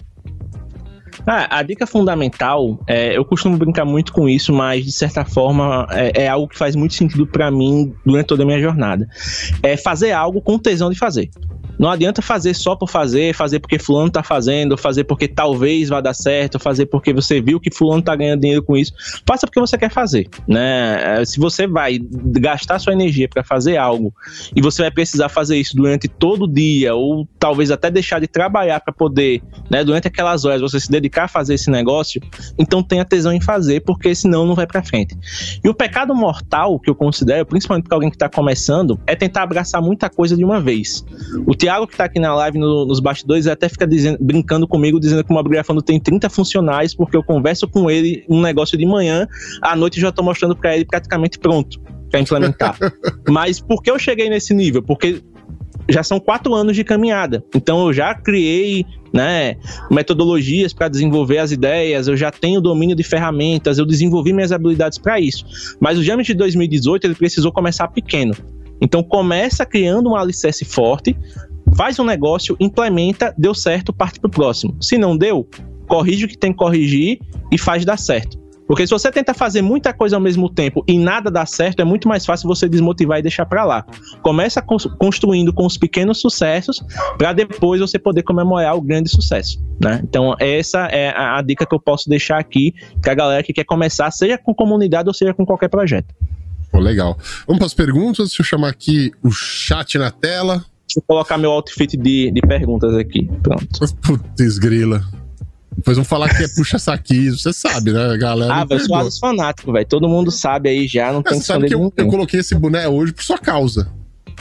A dica fundamental, eu costumo brincar muito com isso, mas de certa forma é algo que faz muito sentido pra mim durante toda a minha jornada. É fazer algo com tesão de fazer. Não adianta fazer só por fazer porque fulano tá fazendo, fazer porque talvez vá dar certo, fazer porque você viu que fulano tá ganhando dinheiro com isso. Faça porque você quer fazer, né? Se você vai gastar sua energia para fazer algo e você vai precisar fazer isso durante todo o dia ou talvez até deixar de trabalhar para poder, né, durante aquelas horas você se dedicar a fazer esse negócio, então tenha tesão em fazer, porque senão não vai para frente. E o pecado mortal que eu considero, principalmente para alguém que tá começando, é tentar abraçar muita coisa de uma vez. O Thiago, que tá aqui na live nos bastidores, até fica brincando comigo, dizendo que o Mobigrafando tem 30 funcionários, porque eu converso com ele um negócio de manhã, à noite eu já tô mostrando pra ele praticamente pronto pra implementar. Mas por que eu cheguei nesse nível? Porque já são 4 anos de caminhada, então eu já criei, né, metodologias para desenvolver as ideias, eu já tenho domínio de ferramentas, eu desenvolvi minhas habilidades para isso. Mas o James de 2018, ele precisou começar pequeno. Então começa criando um alicerce forte, faz um negócio, implementa, deu certo, parte pro próximo. Se não deu, corrige o que tem que corrigir e faz dar certo. Porque se você tenta fazer muita coisa ao mesmo tempo e nada dá certo, é muito mais fácil você desmotivar e deixar pra lá. Começa construindo com os pequenos sucessos para depois você poder comemorar o grande sucesso, né? Então essa é a dica que eu posso deixar aqui pra galera que quer começar, seja com comunidade ou seja com qualquer projeto. Pô, legal. Vamos para as perguntas. Deixa eu chamar aqui o chat na tela. Deixa eu colocar meu outfit de perguntas aqui. Pronto. Putz, grila. Depois vão falar que é puxa-saquismo. Você sabe, né, galera? Eu sou Atos fanático, velho. Todo mundo sabe aí já. Não tem que saber. Sabe que eu coloquei esse boné hoje por sua causa.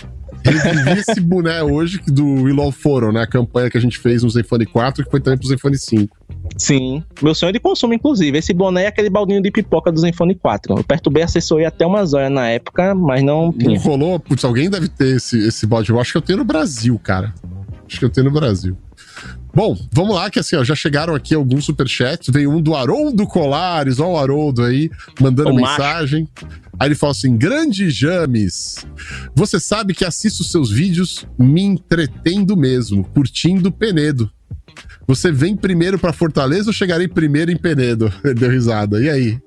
Eu vivi esse boné hoje do Will of Forum, né? A campanha que a gente fez no Zenfone 4, que foi também pro Zenfone 5. Sim, meu sonho de consumo, inclusive. Esse boné é aquele baldinho de pipoca do Zenfone 4. Eu perturbei a assessoria até umas horas na época, mas não tinha. Não rolou? Putz, alguém deve ter esse balde. Eu acho que eu tenho no Brasil, cara. Acho que eu tenho no Brasil. Bom, vamos lá, que assim, ó, já chegaram aqui alguns superchats. Veio um do Haroldo Colares, ó o Haroldo aí, mandando mensagem. Aí ele fala assim: grande James, você sabe que assisto seus vídeos me entretendo mesmo, curtindo Penedo. Você vem primeiro pra Fortaleza ou chegarei primeiro em Penedo? Ele deu risada. E aí?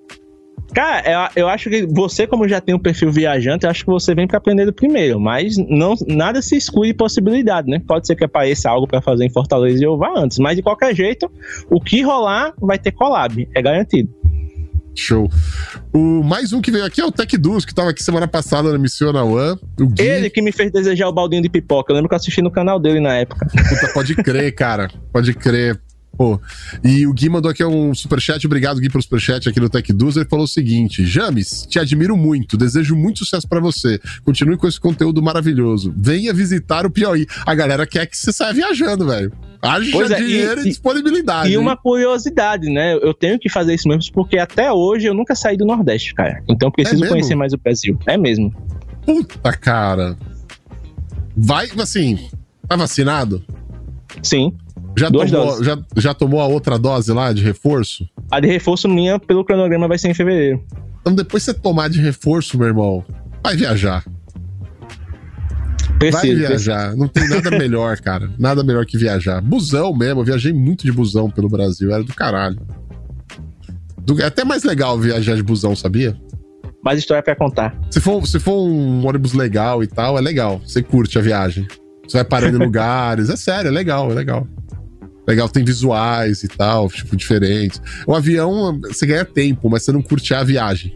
Cara, eu acho que você, como já tem um perfil viajante, eu acho que você vem pra Penedo primeiro, mas não, nada se exclui de possibilidade, né? Pode ser que apareça algo pra fazer em Fortaleza e eu vá antes, mas de qualquer jeito, o que rolar vai ter collab, é garantido. Show. Mais um que veio aqui é o Tech Duos, que tava aqui semana passada na Missiona One. Ele que me fez desejar o baldinho de pipoca. Eu lembro que eu assisti no canal dele na época. Puta, pode crer, cara. Pode crer. Pô. E o Gui mandou aqui um superchat. Obrigado, Gui, pelo superchat aqui no Tech Duos. Ele falou o seguinte: James, te admiro muito. Desejo muito sucesso pra você. Continue com esse conteúdo maravilhoso. Venha visitar o Piauí. A galera quer que você saia viajando, velho. Haja dinheiro e disponibilidade. E uma curiosidade, né? Eu tenho que fazer isso mesmo, porque até hoje eu nunca saí do Nordeste, cara. Então preciso conhecer mais o Brasil. É mesmo. Puta, cara. Vai, assim, tá vacinado? Sim. Já tomou a outra dose lá de reforço? A de reforço minha, pelo cronograma, vai ser em fevereiro. Então depois que você tomar de reforço, meu irmão, vai viajar. Vai viajar. Não tem nada melhor, cara. Nada melhor que viajar. Busão mesmo. Eu viajei muito de busão pelo Brasil. Era do caralho. É até mais legal viajar de busão, sabia? Mais história pra contar. Se for um ônibus legal e tal, é legal. Você curte a viagem. Você vai parando em lugares. É sério, é legal, é legal. Legal, tem visuais e tal, tipo, diferentes. O avião, você ganha tempo, mas você não curte a viagem.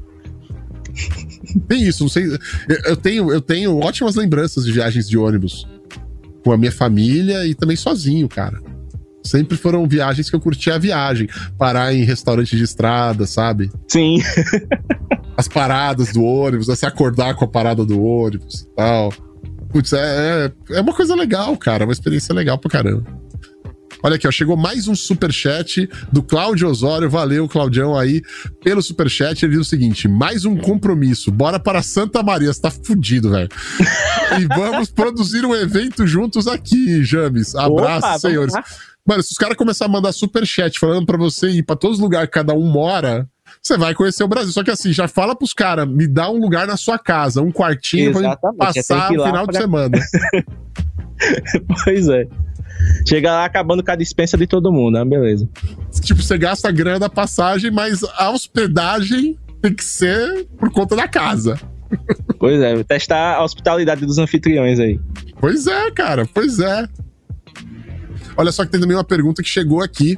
Tem isso, não sei. Eu tenho ótimas lembranças de viagens de ônibus com a minha família e também sozinho, cara. Sempre foram viagens que eu curtia a viagem. Parar em restaurante de estrada, sabe? Sim. As paradas do ônibus, se acordar com a parada do ônibus e tal. Putz, é uma coisa legal, cara. Uma experiência legal pra caramba. Olha aqui, ó, chegou mais um superchat do Cláudio Osório. Valeu, Claudião, aí, pelo superchat. Ele diz o seguinte: mais um compromisso. Bora para Santa Maria. Você tá fudido, velho. E vamos produzir um evento juntos aqui, James. Abraço, opa, senhores. Mano, se os caras começarem a mandar superchat falando pra você ir pra todos os lugares que cada um mora, você vai conhecer o Brasil. Só que assim, já fala pros caras, me dá um lugar na sua casa, um quartinho. Exatamente, pra passar o final de semana. Pois é. Chega lá acabando com a dispensa de todo mundo, né? Beleza. Tipo, você gasta a grana da passagem, mas a hospedagem tem que ser por conta da casa. Pois é, testar a hospitalidade dos anfitriões aí. Pois é, cara, pois é. Olha só que tem também uma pergunta que chegou aqui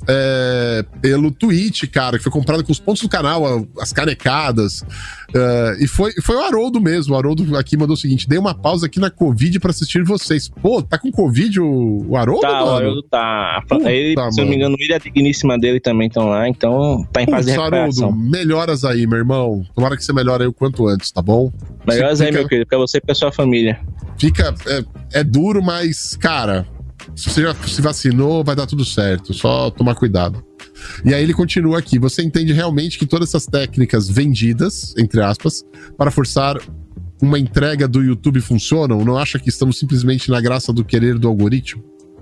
pelo Twitch, cara, que foi comprado com os pontos do canal, as canecadas. E foi o Haroldo mesmo. O Haroldo aqui mandou o seguinte: dei uma pausa aqui na Covid pra assistir vocês. Pô, tá com Covid o Haroldo? Tá, mano? O Haroldo tá. Ele, se não me engano, ele e a digníssima dele também estão lá, então tá em fase de recuperação. Haroldo, melhoras aí, meu irmão. Tomara que você melhore aí o quanto antes, tá bom? Melhoras aí, meu querido, pra você e pra sua família. É duro, mas, cara, se você já se vacinou, vai dar tudo certo. Só tomar cuidado. E aí ele continua aqui: você entende realmente que todas essas técnicas vendidas, entre aspas, para forçar uma entrega do YouTube funcionam? Não acha que estamos simplesmente na graça do querer do algoritmo?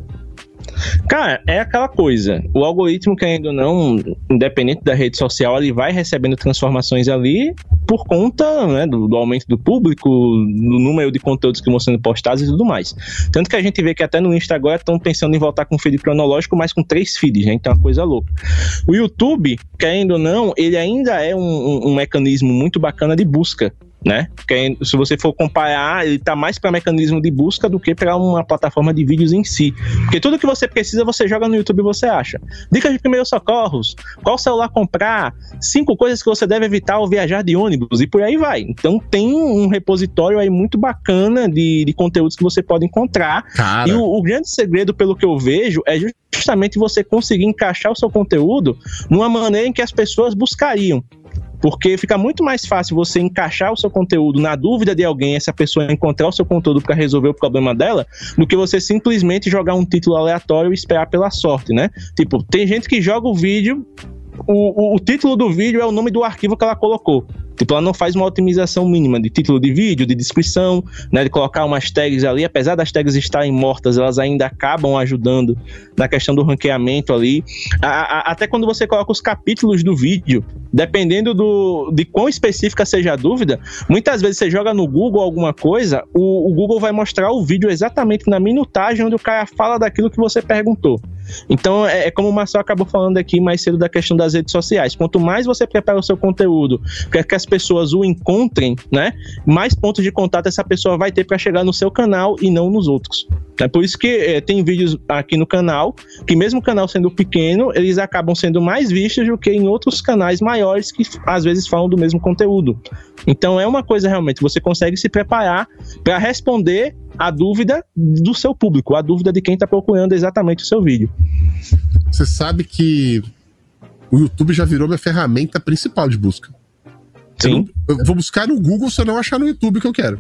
Cara, é aquela coisa. O algoritmo, querendo ou não, independente da rede social, ele vai recebendo transformações ali por conta, né, do aumento do público, do número de conteúdos que vão sendo postados e tudo mais. Tanto que a gente vê que até no Insta agora estão pensando em voltar com um feed cronológico, mas com 3 feeds, né? Então é uma coisa louca. O YouTube, querendo ou não, ele ainda é um mecanismo muito bacana de busca, né? Porque se você for comparar, ele tá mais para mecanismo de busca do que para uma plataforma de vídeos em si. Porque tudo que você precisa, você joga no YouTube e você acha. Dicas de primeiros socorros, qual celular comprar, 5 coisas que você deve evitar ao viajar de ônibus, e por aí vai. Então tem um repositório aí muito bacana de conteúdos que você pode encontrar. Cara. E o grande segredo, pelo que eu vejo, é justamente você conseguir encaixar o seu conteúdo numa maneira em que as pessoas buscariam. Porque fica muito mais fácil você encaixar o seu conteúdo na dúvida de alguém, essa pessoa encontrar o seu conteúdo para resolver o problema dela, do que você simplesmente jogar um título aleatório e esperar pela sorte, né? Tipo, tem gente que joga o vídeo, o título do vídeo é o nome do arquivo que ela colocou. Tipo, ela não faz uma otimização mínima de título de vídeo, de descrição, né, de colocar umas tags ali. Apesar das tags estarem mortas, elas ainda acabam ajudando na questão do ranqueamento ali. Até quando você coloca os capítulos do vídeo, dependendo de quão específica seja a dúvida, muitas vezes você joga no Google alguma coisa, o Google vai mostrar o vídeo exatamente na minutagem onde o cara fala daquilo que você perguntou. Então, é como o Marcel acabou falando aqui mais cedo da questão das redes sociais. Quanto mais você prepara o seu conteúdo para que as pessoas o encontrem, né, mais pontos de contato essa pessoa vai ter para chegar no seu canal e não nos outros. É por isso que tem vídeos aqui no canal, que mesmo o canal sendo pequeno, eles acabam sendo mais vistos do que em outros canais maiores que às vezes falam do mesmo conteúdo. Então é uma coisa realmente, você consegue se preparar para responder a dúvida do seu público, a dúvida de quem está procurando exatamente o seu vídeo. Você sabe que o YouTube já virou minha ferramenta principal de busca. Sim. Eu vou buscar no Google se eu não achar no YouTube o que eu quero.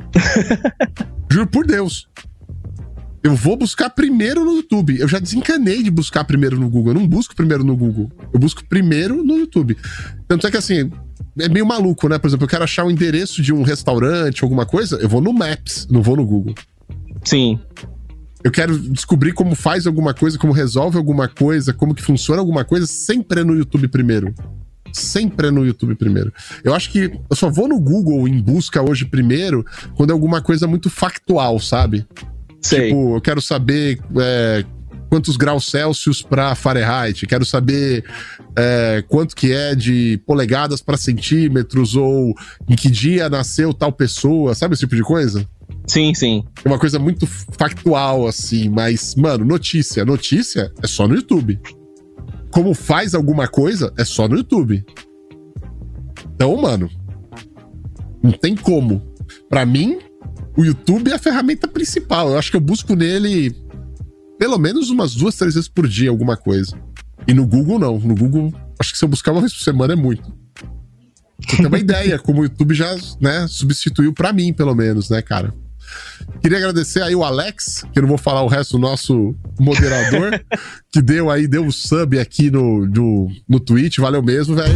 Juro por Deus. Eu vou buscar primeiro no YouTube. Eu já desencanei de buscar primeiro no Google. Eu não busco primeiro no Google. Eu busco primeiro no YouTube. Tanto é que assim, é meio maluco, né? Por exemplo, eu quero achar o endereço de um restaurante, alguma coisa, eu vou no Maps, não vou no Google. Sim. Eu quero descobrir como faz alguma coisa, como resolve alguma coisa, como que funciona alguma coisa, sempre é no YouTube primeiro. Sempre é no YouTube primeiro. Eu acho que eu só vou no Google em busca hoje primeiro quando é alguma coisa muito factual, sabe? Sei. Tipo, eu quero saber quantos graus Celsius para Fahrenheit, quero saber quanto que é de polegadas para centímetros, ou em que dia nasceu tal pessoa, sabe esse tipo de coisa? Sim, sim. É uma coisa muito factual, assim, mas, mano, notícia é só no YouTube. Como faz alguma coisa, é só no YouTube. Então, mano, não tem como. Pra mim, o YouTube é a ferramenta principal. Eu acho que eu busco nele pelo menos umas 2, 3 vezes por dia alguma coisa. E no Google, não. No Google, acho que se eu buscar uma vez por semana é muito. Você tem uma ideia, como o YouTube já, né, substituiu pra mim, pelo menos, né, cara? Queria agradecer aí o Alex, que eu não vou falar o resto do nosso moderador, que deu um sub aqui no Twitch. Valeu mesmo, velho.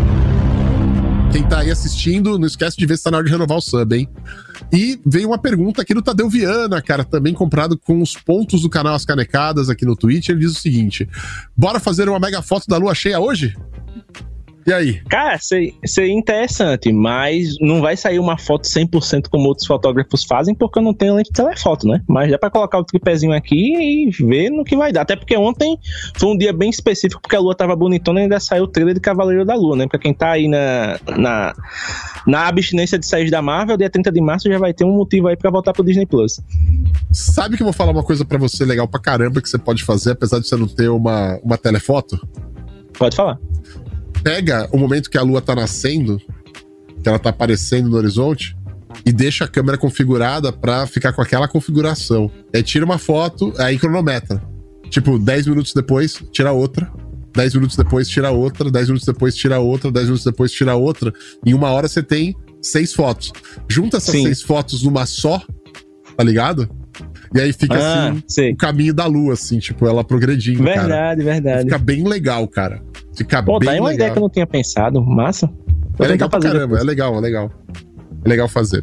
Quem tá aí assistindo, não esquece de ver se tá na hora de renovar o sub, hein? E veio uma pergunta aqui do Tadeu Viana, cara, também comprado com os pontos do canal As Canecadas aqui no Twitch. Ele diz o seguinte: bora fazer uma mega foto da lua cheia hoje? E aí? Cara, seria interessante, mas não vai sair uma foto 100% como outros fotógrafos fazem, porque eu não tenho lente de telefoto, né? Mas dá pra colocar o tripézinho aqui e ver no que vai dar. Até porque ontem foi um dia bem específico, porque a lua tava bonitona e ainda saiu o trailer de Cavaleiro da Lua, né? Pra quem tá aí na abstinência de sair da Marvel, dia 30 de março já vai ter um motivo aí pra voltar pro Disney Plus. Sabe que eu vou falar uma coisa pra você legal pra caramba que você pode fazer, apesar de você não ter uma telefoto? Pode falar. Pega o momento que a lua tá nascendo, que ela tá aparecendo no horizonte, e deixa a câmera configurada pra ficar com aquela configuração. Aí tira uma foto, aí cronometra. Tipo, 10 minutos depois, tira outra. 10 minutos depois, tira outra. 10 minutos depois, tira outra. 10 minutos depois, tira outra. Em 1 hora você tem 6 fotos. Junta essas 6 fotos numa só, tá ligado? E aí fica assim, o caminho da lua, assim, tipo, ela progredindo, verdade, cara. Verdade. Fica bem legal, cara. Fica bem legal. Tá aí uma ideia que eu não tinha pensado. Massa. É legal pra caramba, depois. É legal. É legal fazer.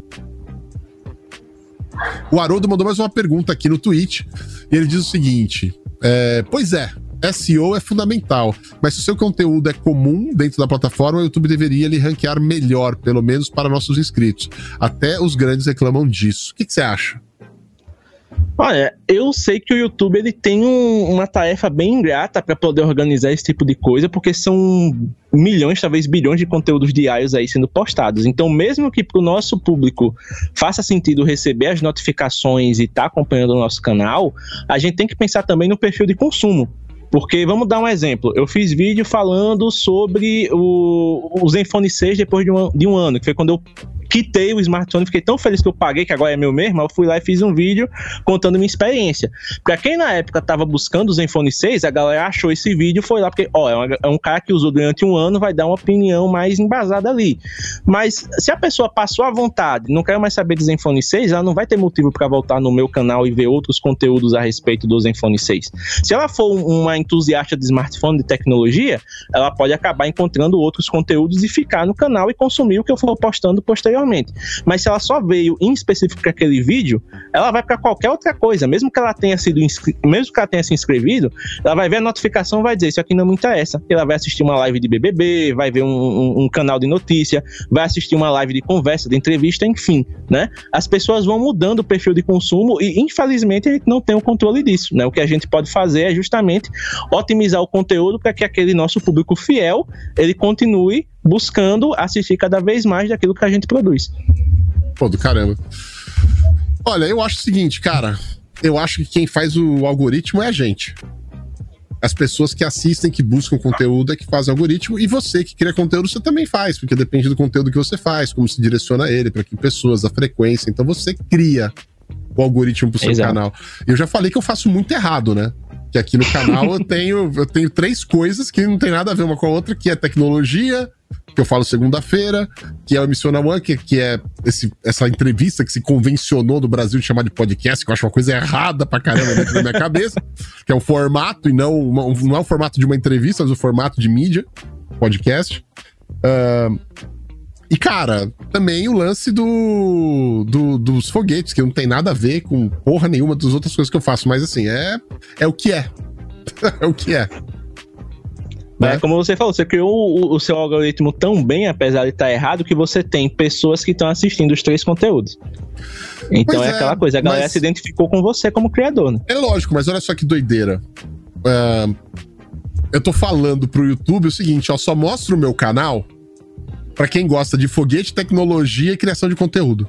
O Haroldo mandou mais uma pergunta aqui no Twitch. E ele diz o seguinte: pois é, SEO é fundamental, mas se o seu conteúdo é comum dentro da plataforma, o YouTube deveria lhe ranquear melhor, pelo menos para nossos inscritos. Até os grandes reclamam disso. O que você acha? Olha, eu sei que o YouTube ele tem uma tarefa bem ingrata para poder organizar esse tipo de coisa, porque são milhões, talvez bilhões de conteúdos diários aí sendo postados. Então, mesmo que para o nosso público faça sentido receber as notificações e estar acompanhando o nosso canal, a gente tem que pensar também no perfil de consumo. Porque, vamos dar um exemplo, eu fiz vídeo falando sobre o Zenfone 6 depois de um ano, que foi quando eu quitei o smartphone, fiquei tão feliz que eu paguei, que agora é meu mesmo, eu fui lá e fiz um vídeo contando minha experiência. Pra quem na época tava buscando o Zenfone 6, a galera achou esse vídeo, foi lá, porque, é um cara que usou durante um ano, vai dar uma opinião mais embasada ali. Mas, se a pessoa passou à vontade, não quer mais saber do Zenfone 6, ela não vai ter motivo pra voltar no meu canal e ver outros conteúdos a respeito do Zenfone 6. Se ela for uma entusiasta de smartphone, de tecnologia, ela pode acabar encontrando outros conteúdos e ficar no canal e consumir o que eu for postando posteriormente. posteriormente. Mas se ela só veio em específico para aquele vídeo, ela vai para qualquer outra coisa, mesmo que ela tenha se inscrevido, ela vai ver a notificação, vai dizer, isso aqui não me interessa. Ela vai assistir uma live de BBB, vai ver um canal de notícia, vai assistir uma live de conversa, de entrevista, enfim, né? As pessoas vão mudando o perfil de consumo e, infelizmente, a gente não tem o controle disso, né? O que a gente pode fazer é justamente otimizar o conteúdo para que aquele nosso público fiel, ele continue buscando assistir cada vez mais daquilo que a gente produz. Pô, do caramba. Olha, eu acho o seguinte, cara, eu acho que quem faz o algoritmo é a gente. As pessoas que assistem, que buscam conteúdo é que fazem o algoritmo, e você que cria conteúdo, você também faz, porque depende do conteúdo que você faz, como se direciona ele, para que pessoas, a frequência, então você cria o algoritmo pro seu canal. Eu já falei que eu faço muito errado, né? Que aqui no canal eu tenho 3 coisas que não tem nada a ver uma com a outra, que é tecnologia, que eu falo segunda-feira, que é o Emissiona One, que é essa entrevista que se convencionou do Brasil de chamar de podcast, que eu acho uma coisa errada pra caramba dentro da minha cabeça, que é um formato, e não é o formato de uma entrevista, mas o formato de mídia, podcast. E, cara, também o lance dos foguetes, que não tem nada a ver com porra nenhuma das outras coisas que eu faço, mas assim, é o que é. É o que é. Né? Como você falou, você criou o seu algoritmo tão bem, apesar de estar errado, que você tem pessoas que estão assistindo os 3 conteúdos. Então é aquela coisa, a galera se identificou com você como criador, né? É lógico, mas olha só que doideira. Eu tô falando pro YouTube o seguinte, ó, só mostro o meu canal pra quem gosta de foguete, tecnologia e criação de conteúdo.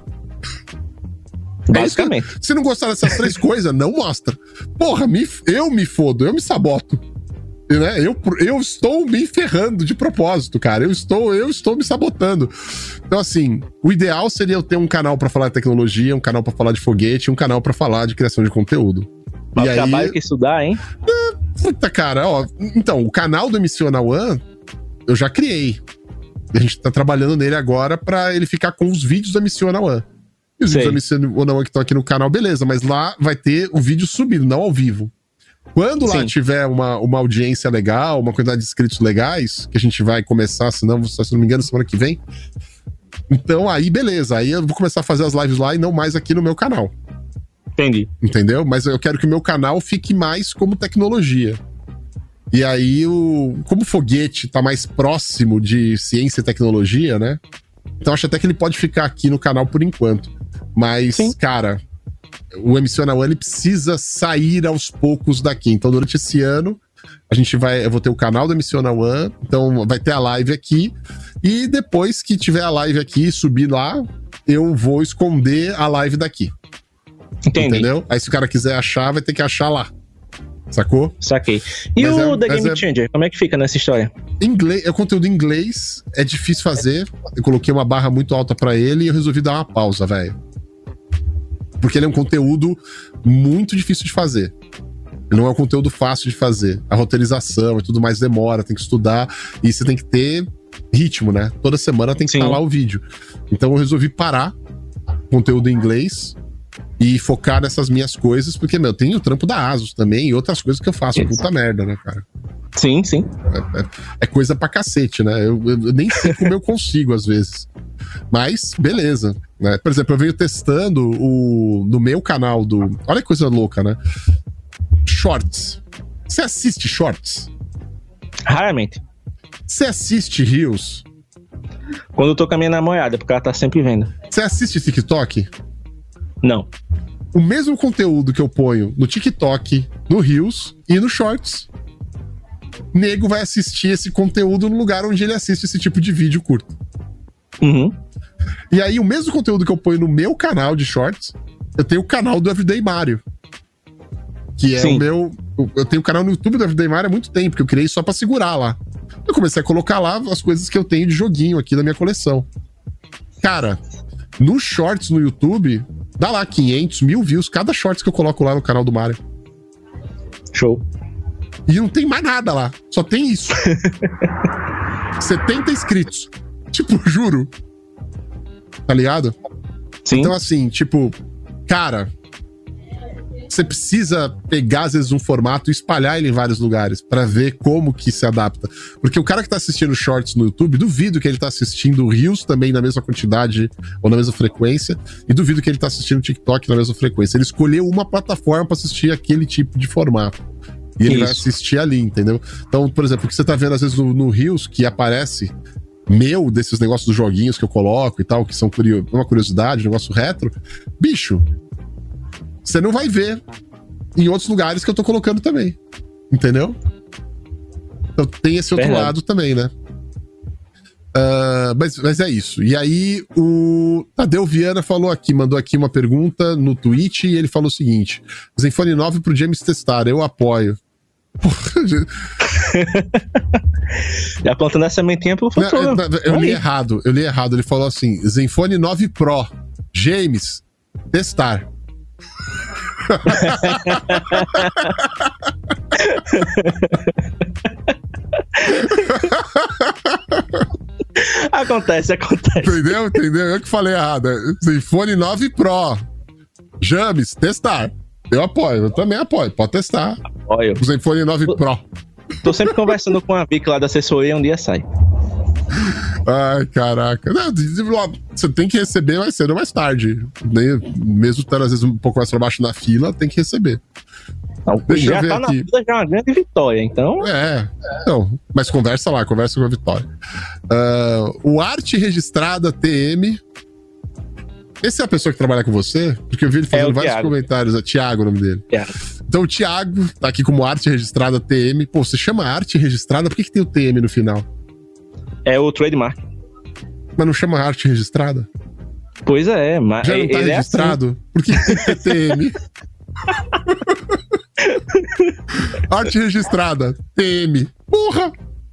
Basicamente. Se não gostar dessas 3 coisas, não mostra. Porra, eu me fodo, eu me saboto. Né? Eu estou me ferrando de propósito, cara. Eu estou me sabotando. Então, assim, o ideal seria eu ter um canal pra falar de tecnologia, um canal pra falar de foguete, um canal pra falar de criação de conteúdo. Mas trabalho que estudar, hein? Puta, cara, ó. Então, o canal do Emissiona One, eu já criei. A gente tá trabalhando nele agora pra ele ficar com os vídeos da Emissiona One. E os vídeos da Emissiona One que estão aqui no canal, beleza, mas lá vai ter o vídeo subido, não ao vivo. Quando lá tiver uma audiência legal, uma quantidade de inscritos legais, que a gente vai começar, se não me engano, semana que vem. Então aí, beleza. Aí eu vou começar a fazer as lives lá e não mais aqui no meu canal. Entendi. Entendeu? Mas eu quero que o meu canal fique mais como tecnologia. E aí, como o foguete tá mais próximo de ciência e tecnologia, né? Então acho até que ele pode ficar aqui no canal por enquanto. Mas, cara, o Emissiona One ele precisa sair aos poucos daqui. Então, durante esse ano, eu vou ter o canal do Emissiona One, então vai ter a live aqui. E depois que tiver a live aqui, subir lá, eu vou esconder a live daqui. Entendi. Entendeu? Aí se o cara quiser achar, vai ter que achar lá. Sacou? Saquei. E o The Game Changer, como é que fica nessa história? É conteúdo em inglês, é difícil fazer. Eu coloquei uma barra muito alta pra ele e eu resolvi dar uma pausa, velho. Porque ele é um conteúdo muito difícil de fazer. Ele não é um conteúdo fácil de fazer. A roteirização e tudo mais demora, tem que estudar. E você tem que ter ritmo, né? Toda semana tem que estar lá o vídeo. Então eu resolvi parar conteúdo em inglês e focar nessas minhas coisas, porque, tem o trampo da Asus também e outras coisas que eu faço. Puta merda, né, cara? Sim, sim. É coisa pra cacete, né? Eu nem sei como eu consigo, às vezes. Mas, beleza. Né? Por exemplo, eu venho testando no meu canal Olha que coisa louca, né? Shorts. Você assiste Shorts? Raramente. Você assiste Reels? Quando eu tô com a minha namorada, porque ela tá sempre vendo. Você assiste TikTok? Não. O mesmo conteúdo que eu ponho no TikTok, no Reels e no Shorts, nego vai assistir esse conteúdo no lugar onde ele assiste esse tipo de vídeo curto. Uhum. E aí, o mesmo conteúdo que eu ponho no meu canal de Shorts, eu tenho o canal do Everyday Mario. Que é o meu... Eu tenho o canal no YouTube do Everyday Mario há muito tempo, que eu criei só pra segurar lá. Eu comecei a colocar lá as coisas que eu tenho de joguinho aqui da minha coleção. Cara, no Shorts no YouTube, dá lá 500, 1000 views cada Shorts que eu coloco lá no canal do Mario. Show. E não tem mais nada lá. Só tem isso. 70 inscritos. Tipo, juro. Tá ligado? Sim. Então, assim, tipo, cara, você precisa pegar, às vezes, um formato e espalhar ele em vários lugares pra ver como que se adapta. Porque o cara que tá assistindo shorts no YouTube, duvido que ele tá assistindo Reels também na mesma quantidade ou na mesma frequência, e duvido que ele tá assistindo TikTok na mesma frequência. Ele escolheu uma plataforma pra assistir aquele tipo de formato. E ele vai assistir ali, entendeu? Então, por exemplo, o que você tá vendo, às vezes, no Reels, que aparece desses negócios dos joguinhos que eu coloco e tal, que são uma curiosidade, um negócio retro, bicho, você não vai ver em outros lugares que eu tô colocando também. Entendeu? Então tem esse outro lado também, né? Mas é isso. E aí o Tadeu Viana mandou aqui uma pergunta no Twitch e ele falou o seguinte: Zenfone 9 pro James testar, eu apoio. Já plantando a sementinha pro futuro. Eu li errado. Ele falou assim: Zenfone 9 Pro, James, testar. Acontece. Entendeu? Eu que falei errado. Zenfone 9 Pro, James, testar. Eu apoio, eu também apoio. Pode testar. Apoio. O Zenfone 9 Pro. Tô sempre conversando com a Vic lá da assessoria, um dia sai. Ai, caraca. Não, você tem que receber mais cedo ou mais tarde. Mesmo estando, às vezes, um pouco mais pra baixo na fila, tem que receber. Deixa eu ver tá aqui. Na fila já é uma grande vitória, então... Então, mas conversa com a Vitória. O Arte Registrada TM... Esse é a pessoa que trabalha com você? Porque eu vi ele fazendo vários comentários. É Thiago o nome dele. Então o Thiago tá aqui como Arte Registrada TM. Pô, você chama Arte Registrada, por que tem o TM no final? É o trademark. Mas não chama Arte Registrada? Pois é, mas... Já não tá registrado? Assim. Por que tem que ter TM? Arte Registrada, TM. Porra!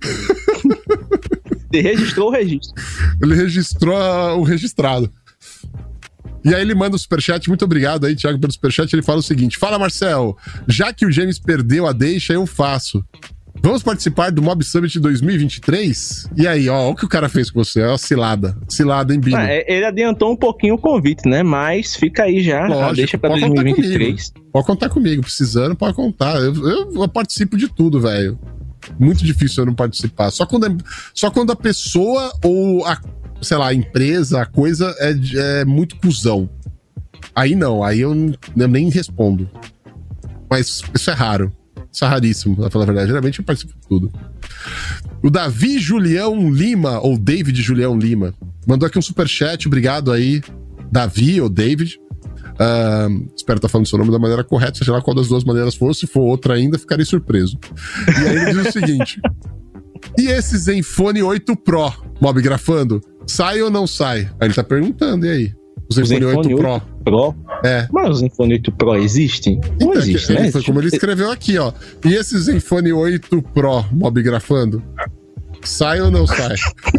Ele registrou o registro. Ele registrou o registrado. E aí ele manda o superchat, muito obrigado aí, Thiago, pelo superchat. Ele fala o seguinte: fala, Marcel, já que o James perdeu a deixa, eu faço. Vamos participar do Mob Summit 2023? E aí, ó, o que o cara fez com você, é uma cilada, hein, Bino? Ele adiantou um pouquinho o convite, né, mas fica aí já, lógico, deixa pra 2023. Pode contar comigo, precisando, pode contar. Eu participo de tudo, velho. Muito difícil eu não participar. Só quando a pessoa ou sei lá, a empresa, a coisa é muito cuzão. Aí não, aí eu nem respondo. Mas isso é raro. Isso é raríssimo, pra falar a verdade. Geralmente eu participo de tudo. O Davi Julião Lima, ou David Julião Lima, mandou aqui um superchat. Obrigado aí, Davi ou David. Espero estar falando o seu nome da maneira correta, seja lá qual das duas maneiras for. Se for outra ainda, ficarei surpreso. E aí ele diz o seguinte: e esse Zenfone 8 Pro, Mob Grafando, sai ou não sai? Aí ele tá perguntando, e aí? O Zenfone 8 Pro? Mas o Zenfone 8 Pro existe? Não então, existe, né? Foi como ele escreveu aqui, ó. E esse Zenfone 8 Pro, Mob Grafando, sai ou não sai?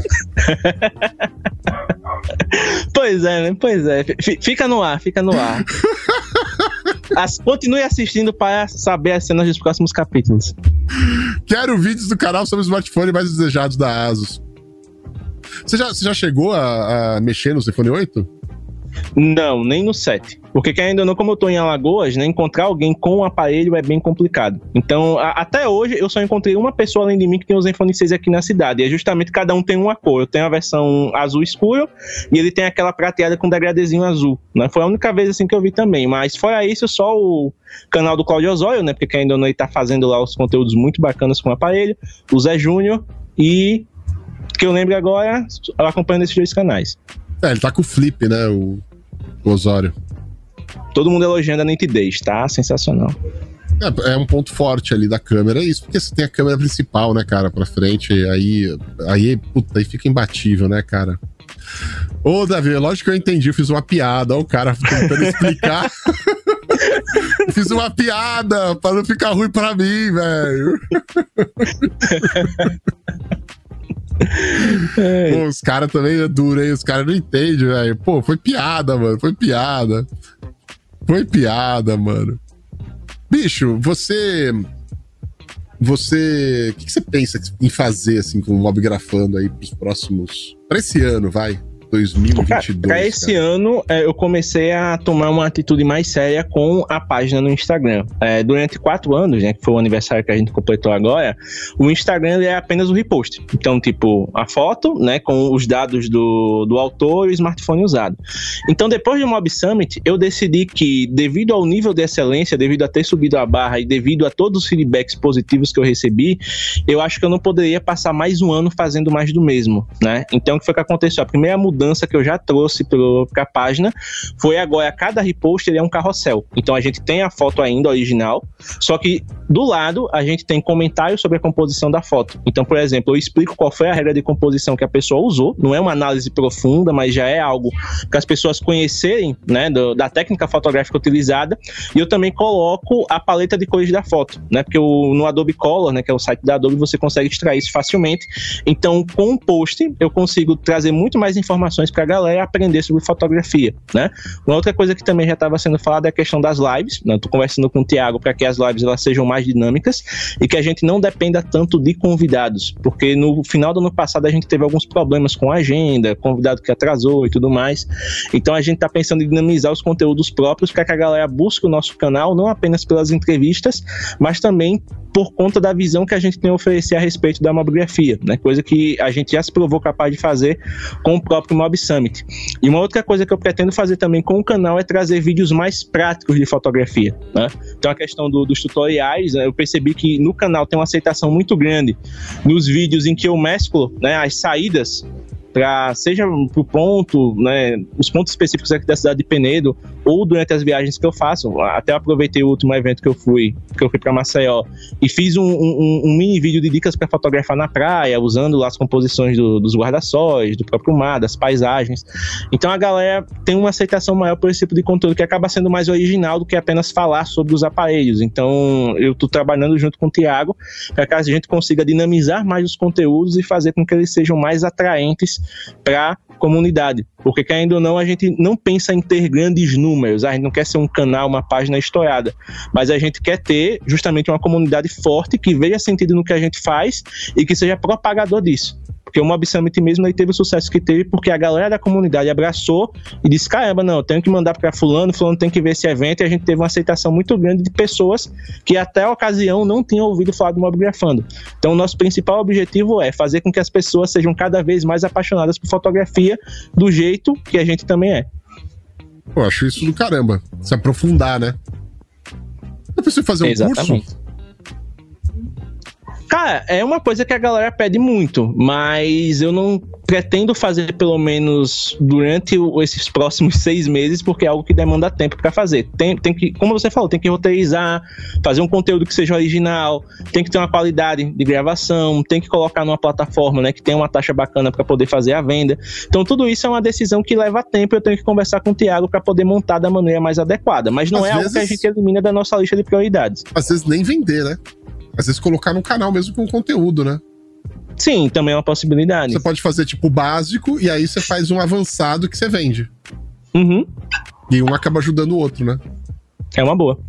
Pois é, né? Pois é. Fica no ar. Continue assistindo para saber as cenas dos próximos capítulos. Quero vídeos do canal sobre o smartphone mais desejados da Asus. Você já chegou a mexer no Zenfone 8? Não, nem no 7. Porque ainda não, como eu tô em Alagoas, né, encontrar alguém com o aparelho é bem complicado. Então, até hoje, eu só encontrei uma pessoa além de mim que tem o Zenfone 6 aqui na cidade. E é justamente cada um tem uma cor. Eu tenho a versão azul escuro e ele tem aquela prateada com degradezinho azul, né? Foi a única vez assim que eu vi também. Mas fora isso, só o canal do Claudio Osório, né? Porque ainda não ele tá fazendo lá os conteúdos muito bacanas com o aparelho. O Zé Júnior e... que eu lembro agora, acompanhando esses dois canais. Ele tá com o Flip, né? O Osório. Todo mundo elogiando a nitidez, tá? Sensacional. É um ponto forte ali da câmera, é isso, porque você tem a câmera principal, né, cara, pra frente, aí fica imbatível, né, cara? Ô, Davi, lógico que eu entendi, eu fiz uma piada, ó, o cara tentando explicar. Fiz uma piada pra não ficar ruim pra mim, velho. Pô, os caras também é duro, hein? Os caras não entendem, velho. Pô, foi piada, mano. Foi piada, mano. Bicho, você... O que você pensa em fazer, assim, com o Mob Grafando aí pros próximos... Pra esse ano, vai. 2022? Pra esse ano, eu comecei a tomar uma atitude mais séria com a página no Instagram. Durante 4 anos, né, que foi o aniversário que a gente completou agora, o Instagram ele é apenas o repost. Então, tipo, a foto, né, com os dados do autor e o smartphone usado. Então, depois do Mob Summit, eu decidi que, devido ao nível de excelência, devido a ter subido a barra e devido a todos os feedbacks positivos que eu recebi, eu acho que eu não poderia passar mais um ano fazendo mais do mesmo, né? Então, o que foi que aconteceu? A primeira mudança que eu já trouxe para a página foi agora, cada repost ele é um carrossel. Então, a gente tem a foto ainda original, só que do lado a gente tem comentários sobre a composição da foto. Então, por exemplo, eu explico qual foi a regra de composição que a pessoa usou, não é uma análise profunda, mas já é algo que as pessoas conhecerem, né, da técnica fotográfica utilizada, e eu também coloco a paleta de cores da foto, né, porque no Adobe Color, né, que é o site da Adobe, você consegue extrair isso facilmente. Então, com um post, eu consigo trazer muito mais informações para a galera aprender sobre fotografia, né. Uma outra coisa que também já estava sendo falada é a questão das lives, né, estou conversando com o Thiago para que as lives elas sejam mais dinâmicas e que a gente não dependa tanto de convidados, porque no final do ano passado a gente teve alguns problemas com a agenda, convidado que atrasou e tudo mais. Então a gente está pensando em dinamizar os conteúdos próprios para que a galera busque o nosso canal, não apenas pelas entrevistas, mas também por conta da visão que a gente tem a oferecer a respeito da mobgrafia, né? Coisa que a gente já se provou capaz de fazer com o próprio Mob Summit. E uma outra coisa que eu pretendo fazer também com o canal é trazer vídeos mais práticos de fotografia, né? Então a questão dos tutoriais, né? Eu percebi que no canal tem uma aceitação muito grande nos vídeos em que eu mesclo, né, as saídas seja pro ponto, né, os pontos específicos aqui da cidade de Penedo, ou durante as viagens que eu faço. Até eu aproveitei o último evento que eu fui para Maceió e fiz um mini vídeo de dicas para fotografar na praia, usando lá as composições dos guarda-sóis, do próprio mar, das paisagens. Então a galera tem uma aceitação maior por esse tipo de conteúdo que acaba sendo mais original do que apenas falar sobre os aparelhos. Então eu estou trabalhando junto com o Thiago para que a gente consiga dinamizar mais os conteúdos e fazer com que eles sejam mais atraentes para a comunidade, porque querendo ou não, a gente não pensa em ter grandes números, a gente não quer ser um canal, uma página estourada, mas a gente quer ter justamente uma comunidade forte que veja sentido no que a gente faz e que seja propagador disso. Porque o Mob Summit mesmo ele teve o sucesso que teve porque a galera da comunidade abraçou e disse, caramba, não, eu tenho que mandar para fulano tem que ver esse evento, e a gente teve uma aceitação muito grande de pessoas que até a ocasião não tinham ouvido falar do Mobgrafando. Então o nosso principal objetivo é fazer com que as pessoas sejam cada vez mais apaixonadas por fotografia do jeito que a gente também é. Eu acho isso do caramba, se aprofundar, né? Eu preciso fazer um curso? Cara, é uma coisa que a galera pede muito, mas eu não pretendo fazer pelo menos durante esses próximos 6 meses, porque é algo que demanda tempo para fazer. Tem que, como você falou, tem que roteirizar, fazer um conteúdo que seja original, tem que ter uma qualidade de gravação, tem que colocar numa plataforma, né, que tem uma taxa bacana para poder fazer a venda. Então tudo isso é uma decisão que leva tempo, eu tenho que conversar com o Thiago para poder montar da maneira mais adequada, mas não algo que a gente elimina da nossa lista de prioridades. Às vezes nem vender, né? Às vezes colocar no canal mesmo com conteúdo, né? Sim, também é uma possibilidade. Você pode fazer tipo básico e aí você faz um avançado que você vende. Uhum. E um acaba ajudando o outro, né? É uma boa.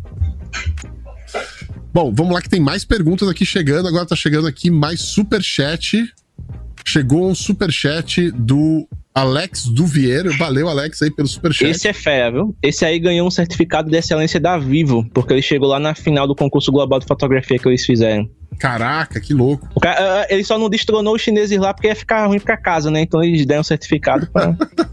Bom, vamos lá que tem mais perguntas aqui chegando. Agora tá chegando aqui mais superchat. Chegou um superchat do Alex Duvier. Valeu, Alex, aí pelo superchat. Esse é fera, viu? Esse aí ganhou um certificado de excelência da Vivo, porque ele chegou lá na final do concurso global de fotografia que eles fizeram. Caraca, que louco. Ele só não destronou os chineses lá porque ia ficar ruim pra casa, né? Então eles deram um certificado pra...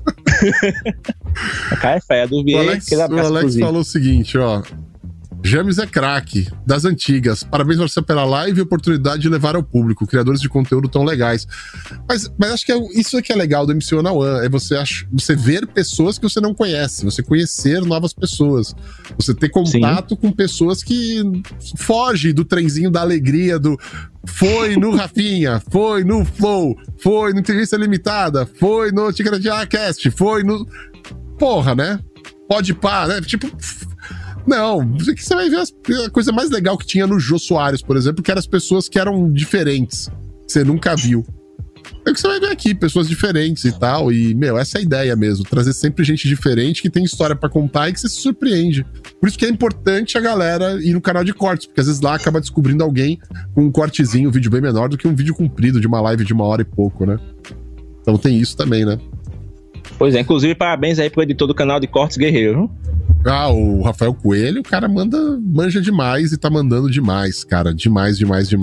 O cara é fera, Duvier. O Alex falou o seguinte, ó. James é craque, das antigas. Parabéns pra você pela live e oportunidade de levar ao público. Criadores de conteúdo tão legais. Mas acho que isso é que é legal do MC One, é você ver pessoas que você não conhece, você conhecer novas pessoas. Você ter contato com pessoas que fogem do trenzinho da alegria, foi no Rafinha, foi no Flow, foi no Entrevista Limitada, foi no Ticaracast, foi no... Porra, né? Pode pá, né? Tipo... Não, aqui você vai ver a coisa mais legal que tinha no Jô Soares, por exemplo, que eram as pessoas que eram diferentes, que você nunca viu. É o que você vai ver aqui, pessoas diferentes e tal, e, essa é a ideia mesmo, trazer sempre gente diferente, que tem história pra contar e que você se surpreende. Por isso que é importante a galera ir no canal de cortes, porque às vezes lá acaba descobrindo alguém com um cortezinho, um vídeo bem menor do que um vídeo comprido de uma live de 1 hora e pouco, né? Então tem isso também, né? Pois é, inclusive parabéns aí pro editor do canal de Cortes Guerreiro. Ah, o Rafael Coelho, o cara manja demais e tá mandando demais, cara. Demais.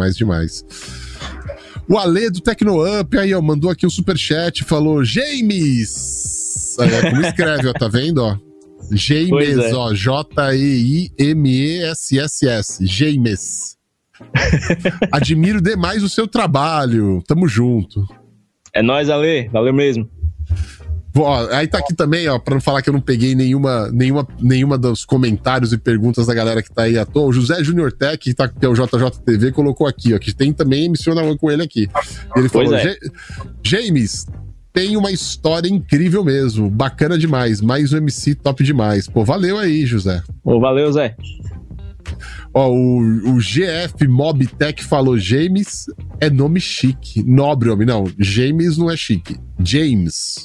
O Ale do Tecno-Up aí, ó, mandou aqui um superchat, falou, James! Como escreve, ó, tá vendo, ó? James, ó, J-E-I-M-E-S-S-S, James. Admiro demais o seu trabalho, tamo junto. É nóis, Ale, valeu mesmo. Ó, aí tá aqui também, ó, pra não falar que eu não peguei nenhuma dos comentários e perguntas da galera que tá aí à toa. O José Junior Tech, que é o JJTV, colocou aqui, ó, que tem também emissão com ele aqui. Ele falou, James, tem uma história incrível mesmo, bacana demais, mais um MC top demais. Pô, valeu aí, José. Ô, valeu, Zé. Ó, o GF Mob Tech falou, James é nome chique, nobre homem, não, James não é chique, James.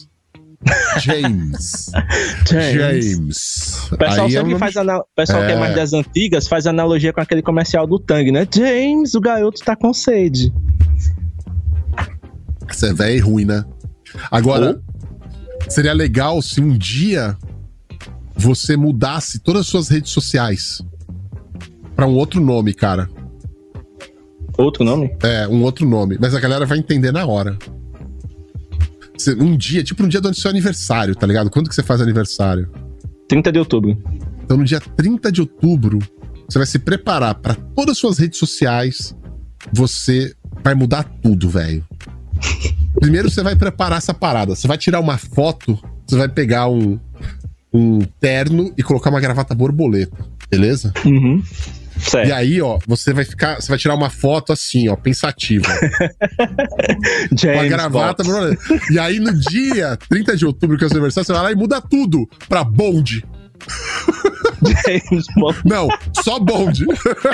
O pessoal sempre pessoal que é mais das antigas faz analogia com aquele comercial do Tang, né? James, o garoto tá com sede. Isso é velho e ruim, né? Agora, seria legal se um dia você mudasse todas as suas redes sociais pra um outro nome, cara. Outro nome? É, um outro nome. Mas a galera vai entender na hora. Um dia, tipo no dia do seu aniversário, tá ligado? Quando que você faz aniversário? 30 de outubro. Então no dia 30 de outubro, você vai se preparar pra todas as suas redes sociais. Você vai mudar tudo, velho. Primeiro você vai preparar essa parada. Você vai tirar uma foto, você vai pegar um terno e colocar uma gravata borboleta, beleza? Uhum. Certo. E aí, ó, você vai tirar uma foto assim, ó, pensativa. Com a gravata borboleta. E aí no dia 30 de outubro, que é o seu aniversário, você vai lá e muda tudo pra Bond. James Bond. Não, só Bond.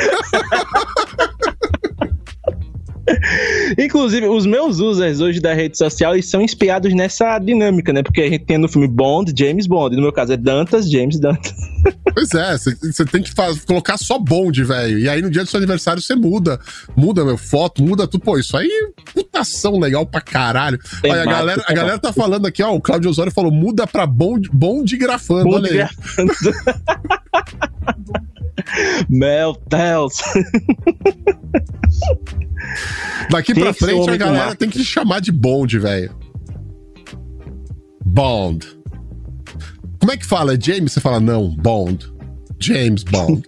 Inclusive, os meus users hoje da rede social, eles são inspirados nessa dinâmica, né? Porque a gente tem no filme Bond, James Bond. No meu caso é Dantas, James Dantas. Pois é, você tem que colocar só Bond, velho. E aí no dia do seu aniversário você muda, meu foto, muda tudo. Pô, isso aí é putação legal pra caralho. Olha, a galera tá falando aqui, ó, o Claudio Osório falou, muda pra Bond grafando, Bond olha aí. grafando. Meu Deus. Daqui pra frente a galera tem que te chamar de Bond, velho. Bond. Como é que fala? É James? Você fala, não, Bond. James Bond.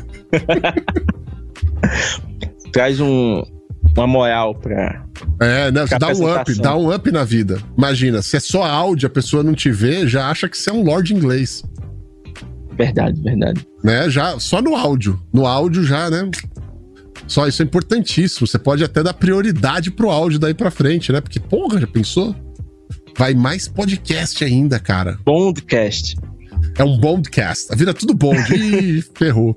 Traz uma moral pra... Não, dá um up na vida. Imagina, se é só áudio, a pessoa não te vê, já acha que você é um lord inglês. Verdade. Né, já, só no áudio. No áudio já, né? Só isso é importantíssimo. Você pode até dar prioridade pro áudio daí pra frente, né? Porque, porra, já pensou? Vai mais podcast ainda, cara. Bondcast. É um Bondcast. A vida é tudo Bond. Ih, ferrou.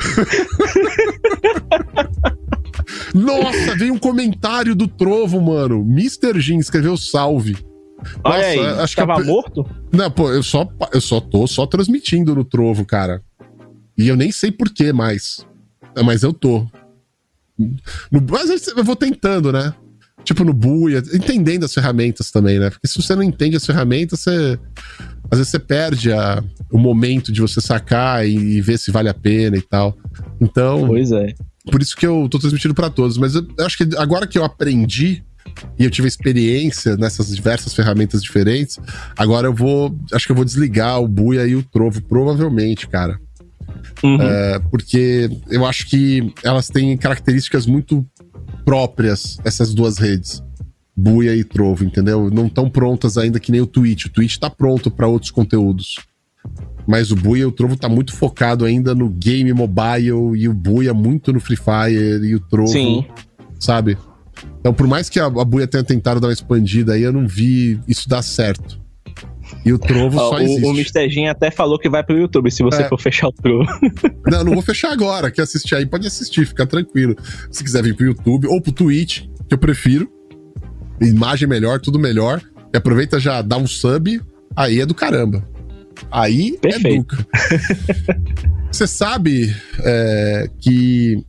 Nossa, veio um comentário do Trovo, mano. Mr. Jim escreveu salve. Olha Nossa, aí, acho tava que morto? Não, pô, eu só tô transmitindo no Trovo, cara. E eu nem sei por que mais. Mas eu tô. Mas eu vou tentando, né? Tipo no Buia, entendendo as ferramentas também, né? Porque se você não entende as ferramentas, às vezes você perde o momento de você sacar e ver se vale a pena e tal. Então, pois é. Por isso que eu tô transmitindo pra todos. Mas eu acho que agora que eu aprendi e eu tive experiência nessas diversas ferramentas diferentes, agora acho que eu vou desligar o Buia e o Trovo, provavelmente, cara. Uhum. Porque eu acho que elas têm características muito próprias, essas duas redes, Buia e Trovo, entendeu? Não estão prontas ainda que nem o Twitch. O Twitch tá pronto para outros conteúdos, mas o Buia e o Trovo tá muito focado ainda no game mobile, e o Buia muito no Free Fire, e o Trovo, sim, sabe? Então, por mais que a Buia tenha tentado dar uma expandida aí, eu não vi isso dar certo. E o Trovo só existe. O Mr. Jim até falou que vai pro YouTube, se você for fechar o Trovo. Não vou fechar agora. Quer assistir aí, pode assistir, fica tranquilo. Se quiser vir pro YouTube ou pro Twitch, que eu prefiro. Imagem melhor, tudo melhor. E aproveita, já dá um sub, aí é do caramba. Aí perfeito. É duca. Você sabe que...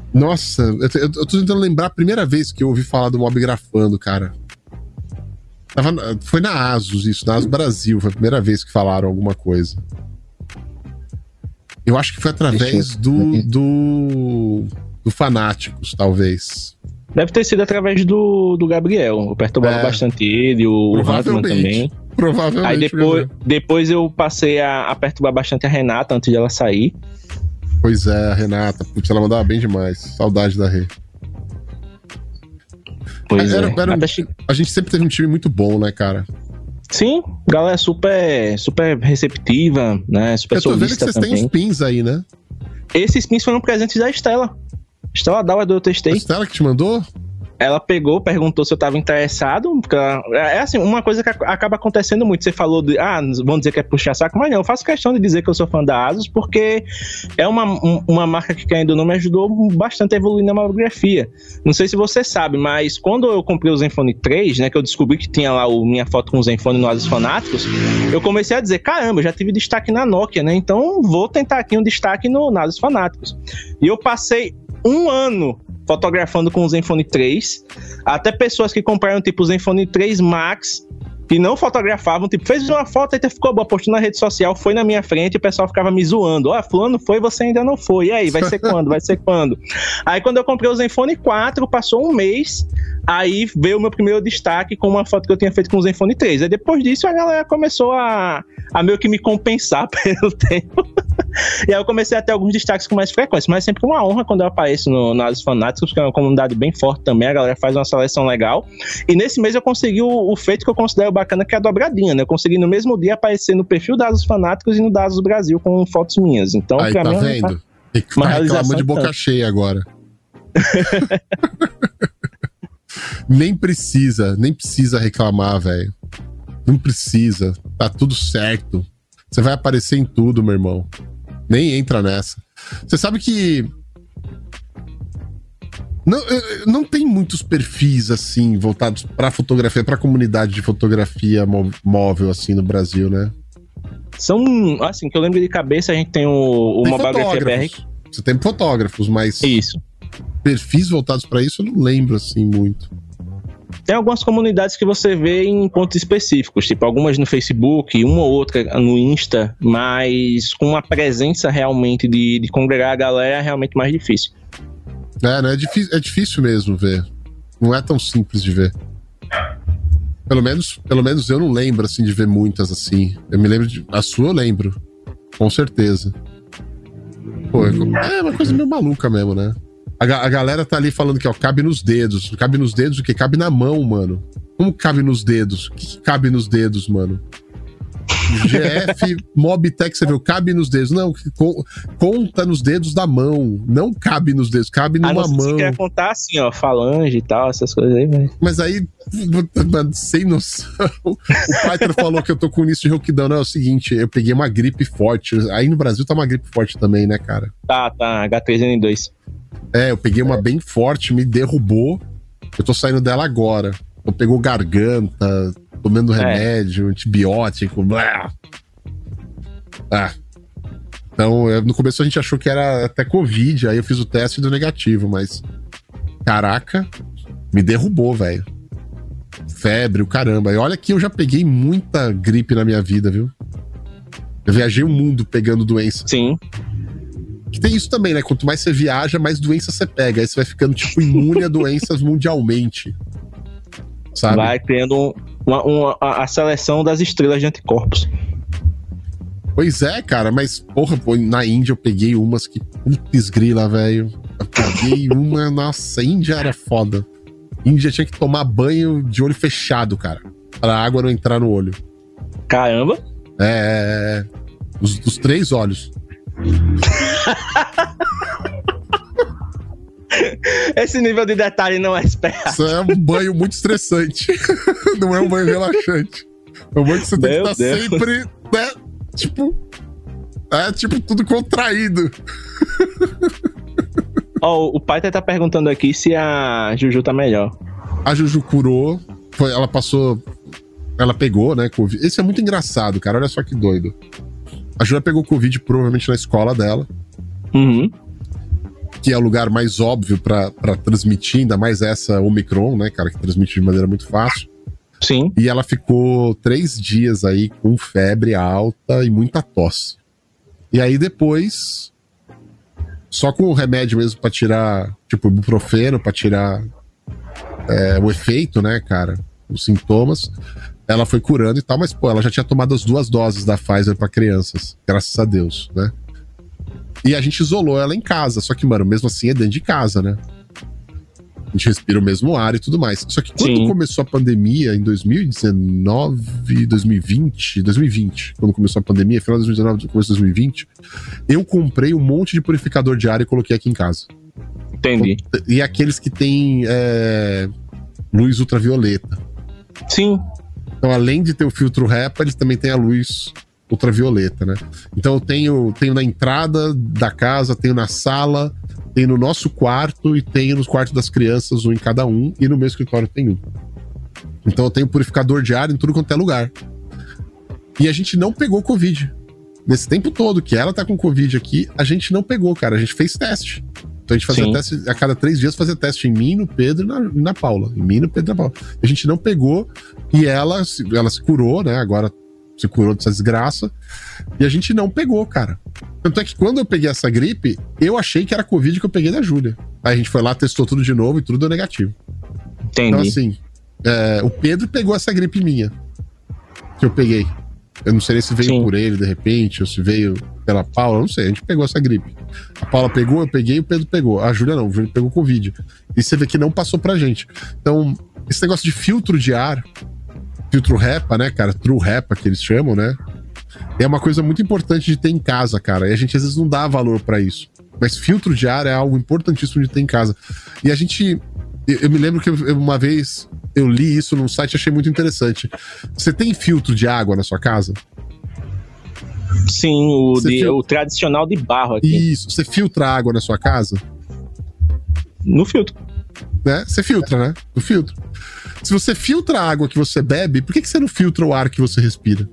Nossa, eu tô tentando lembrar a primeira vez que eu ouvi falar do Mob grafando, cara. Foi na Asus isso, na Asus Brasil. Foi a primeira vez que falaram alguma coisa. Eu acho que foi através do Fanáticos, talvez. Deve ter sido através do Gabriel. Eu perturbava bastante ele, o Huntman também. Provavelmente. Aí depois eu passei a perturbar bastante a Renata antes dela sair. Pois é, a Renata. Putz, ela mandava bem demais. Saudade da Rê. Pois a gente sempre teve um time muito bom, né, cara? Sim, galera super receptiva, né? Super solista também. Eu tô vendo que vocês têm uns pins aí, né? Esses pins foram presentes da Estela. Estela Dauer, eu testei. A Estela que te mandou? Ela pegou, perguntou se eu tava interessado. Porque é assim, uma coisa que acaba acontecendo muito. Você falou de, vamos dizer que é puxar saco, mas não, eu faço questão de dizer que eu sou fã da Asus, porque é uma marca que, querendo ou não, me ajudou bastante a evoluir na mamografia. Não sei se você sabe, mas quando eu comprei o Zenfone 3, né, que eu descobri que tinha lá minha foto com o Zenfone no Asus Fanáticos, eu comecei a dizer, caramba, eu já tive destaque na Nokia, né, então vou tentar aqui um destaque no Asus Fanáticos. E eu passei 1 ano fotografando com o Zenfone 3, até pessoas que compraram tipo o Zenfone 3 Max e não fotografavam, tipo, fez uma foto e ficou boa, postou na rede social, foi na minha frente e o pessoal ficava me zoando, fulano foi, você ainda não foi, e aí, vai ser quando? Vai ser quando? Aí quando eu comprei o Zenfone 4, passou 1 mês, aí veio o meu primeiro destaque com uma foto que eu tinha feito com o Zenfone 3, aí depois disso a galera começou a meio que me compensar pelo tempo. E aí eu comecei a ter alguns destaques com mais frequência, mas sempre uma honra quando eu apareço no Asus Fanáticos, porque é uma comunidade bem forte também, a galera faz uma seleção legal, e nesse mês eu consegui o feito que eu considero bacana, que é a dobradinha, né? Eu consegui no mesmo dia aparecer no perfil da Asus Fanáticos e no da Asus Brasil com fotos minhas, então aí, pra tá mim vendo? Tem que ficar reclamando de boca cheia agora. Nem precisa reclamar, velho. Não precisa, tá tudo certo. Você vai aparecer em tudo, meu irmão. Nem entra nessa. Você sabe que não tem muitos perfis assim voltados pra fotografia, pra comunidade de fotografia móvel assim no Brasil, né? São, assim, que eu lembro de cabeça, a gente tem o Mamografia BR. Você tem fotógrafos, mas isso. Perfis voltados pra isso eu não lembro assim muito. Tem algumas comunidades que você vê em pontos específicos, tipo algumas no Facebook, uma ou outra no Insta, mas com uma presença realmente de congregar a galera é realmente mais difícil. Né? É difícil mesmo ver. Não é tão simples de ver. Pelo menos eu não lembro assim de ver muitas assim. Eu me lembro a sua eu lembro. Com certeza. Pô, é uma coisa meio maluca mesmo, né? A galera tá ali falando que, cabe nos dedos. Cabe nos dedos o quê? Cabe na mão, mano. Como cabe nos dedos? O que cabe nos dedos, mano? GF, Mobtech, você viu? Cabe nos dedos. Não, conta nos dedos da mão. Não cabe nos dedos, cabe numa mão. Você quer contar assim, falange e tal, essas coisas aí, velho. Mas aí, mano, sem noção. O Python falou que eu tô com início de rouquidão. Não, é o seguinte, eu peguei uma gripe forte. Aí no Brasil tá uma gripe forte também, né, cara? Tá, H3N2. Eu peguei uma bem forte, me derrubou. Eu tô saindo dela agora. Eu pegou garganta, tomando remédio, antibiótico, blá. Então, no começo a gente achou que era até Covid, aí eu fiz o teste e deu negativo, mas caraca, me derrubou, velho. Febre, o caramba. E olha que eu já peguei muita gripe na minha vida, viu? Eu viajei o mundo pegando doença. Sim. Que tem isso também, né? Quanto mais você viaja, mais doença você pega. Aí você vai ficando, tipo, imune a doenças mundialmente. Sabe? Vai criando a seleção das estrelas de anticorpos. Pois é, cara, mas, porra, na Índia eu peguei umas que... Putz grila, velho. Eu peguei uma... Nossa, a Índia era foda. Índia tinha que tomar banho de olho fechado, cara. Pra a água não entrar no olho. Caramba. Os 3 olhos. Esse nível de detalhe não é esperado. Isso é um banho muito estressante. Não é um banho relaxante. É um banho que você tem que estar sempre, né? Tipo, tudo contraído. O Python tá perguntando aqui se a Juju tá melhor. A Juju curou. Ela pegou, né, Covid. Esse é muito engraçado, cara. Olha só que doido. A Juju pegou Covid provavelmente na escola dela. Uhum. Que é o lugar mais óbvio pra transmitir, ainda mais essa Omicron, né, cara, que transmite de maneira muito fácil. Sim. E ela ficou 3 dias aí com febre alta e muita tosse. E aí depois, só com o remédio mesmo pra tirar, tipo, ibuprofeno, pra tirar o efeito, né, cara, os sintomas, ela foi curando e tal, mas, pô, ela já tinha tomado as 2 doses da Pfizer pra crianças, graças a Deus, né? E a gente isolou ela em casa, só que, mano, mesmo assim é dentro de casa, né? A gente respira o mesmo ar e tudo mais. Só que quando começou a pandemia, em 2019, 2020, quando começou a pandemia, final de 2019, começo de 2020, eu comprei um monte de purificador de ar e coloquei aqui em casa. Entendi. E aqueles que tem luz ultravioleta. Sim. Então, além de ter o filtro HEPA, eles também têm a luz ultravioleta, né? Então, eu tenho na entrada da casa, tenho na sala, tenho no nosso quarto e tenho nos quartos das crianças, um em cada um, e no meu escritório tem um. Então, eu tenho purificador de ar em tudo quanto é lugar. E a gente não pegou Covid. Nesse tempo todo que ela tá com Covid aqui, a gente não pegou, cara. A gente fez teste. Então a gente fazia teste, a cada 3 dias fazia teste em mim, no Pedro e na Paula. Em mim, no Pedro e na Paula. A gente não pegou e ela se curou, né? Agora se curou dessa desgraça. E a gente não pegou, cara. Tanto é que quando eu peguei essa gripe, eu achei que era Covid que eu peguei da Júlia. Aí a gente foi lá, testou tudo de novo e tudo deu negativo. Entendi. Então assim, o Pedro pegou essa gripe minha. Que eu peguei. Eu não sei nem se veio por ele, de repente, ou se veio pela Paula, eu não sei. A gente pegou essa gripe. A Paula pegou, eu peguei, o Pedro pegou. A Júlia não, a Júlia pegou Covid. E você vê que não passou pra gente. Então, esse negócio de filtro de ar, filtro HEPA, né, cara? True HEPA, que eles chamam, né? É uma coisa muito importante de ter em casa, cara. E a gente às vezes não dá valor pra isso. Mas filtro de ar é algo importantíssimo de ter em casa. E a gente... Eu me lembro que uma vez eu li isso num site e achei muito interessante. Você tem filtro de água na sua casa? Sim, o tradicional de barro aqui. Isso. Você filtra água na sua casa? No filtro. Né? Você filtra, né? No filtro. Se você filtra a água que você bebe, por que você não filtra o ar que você respira?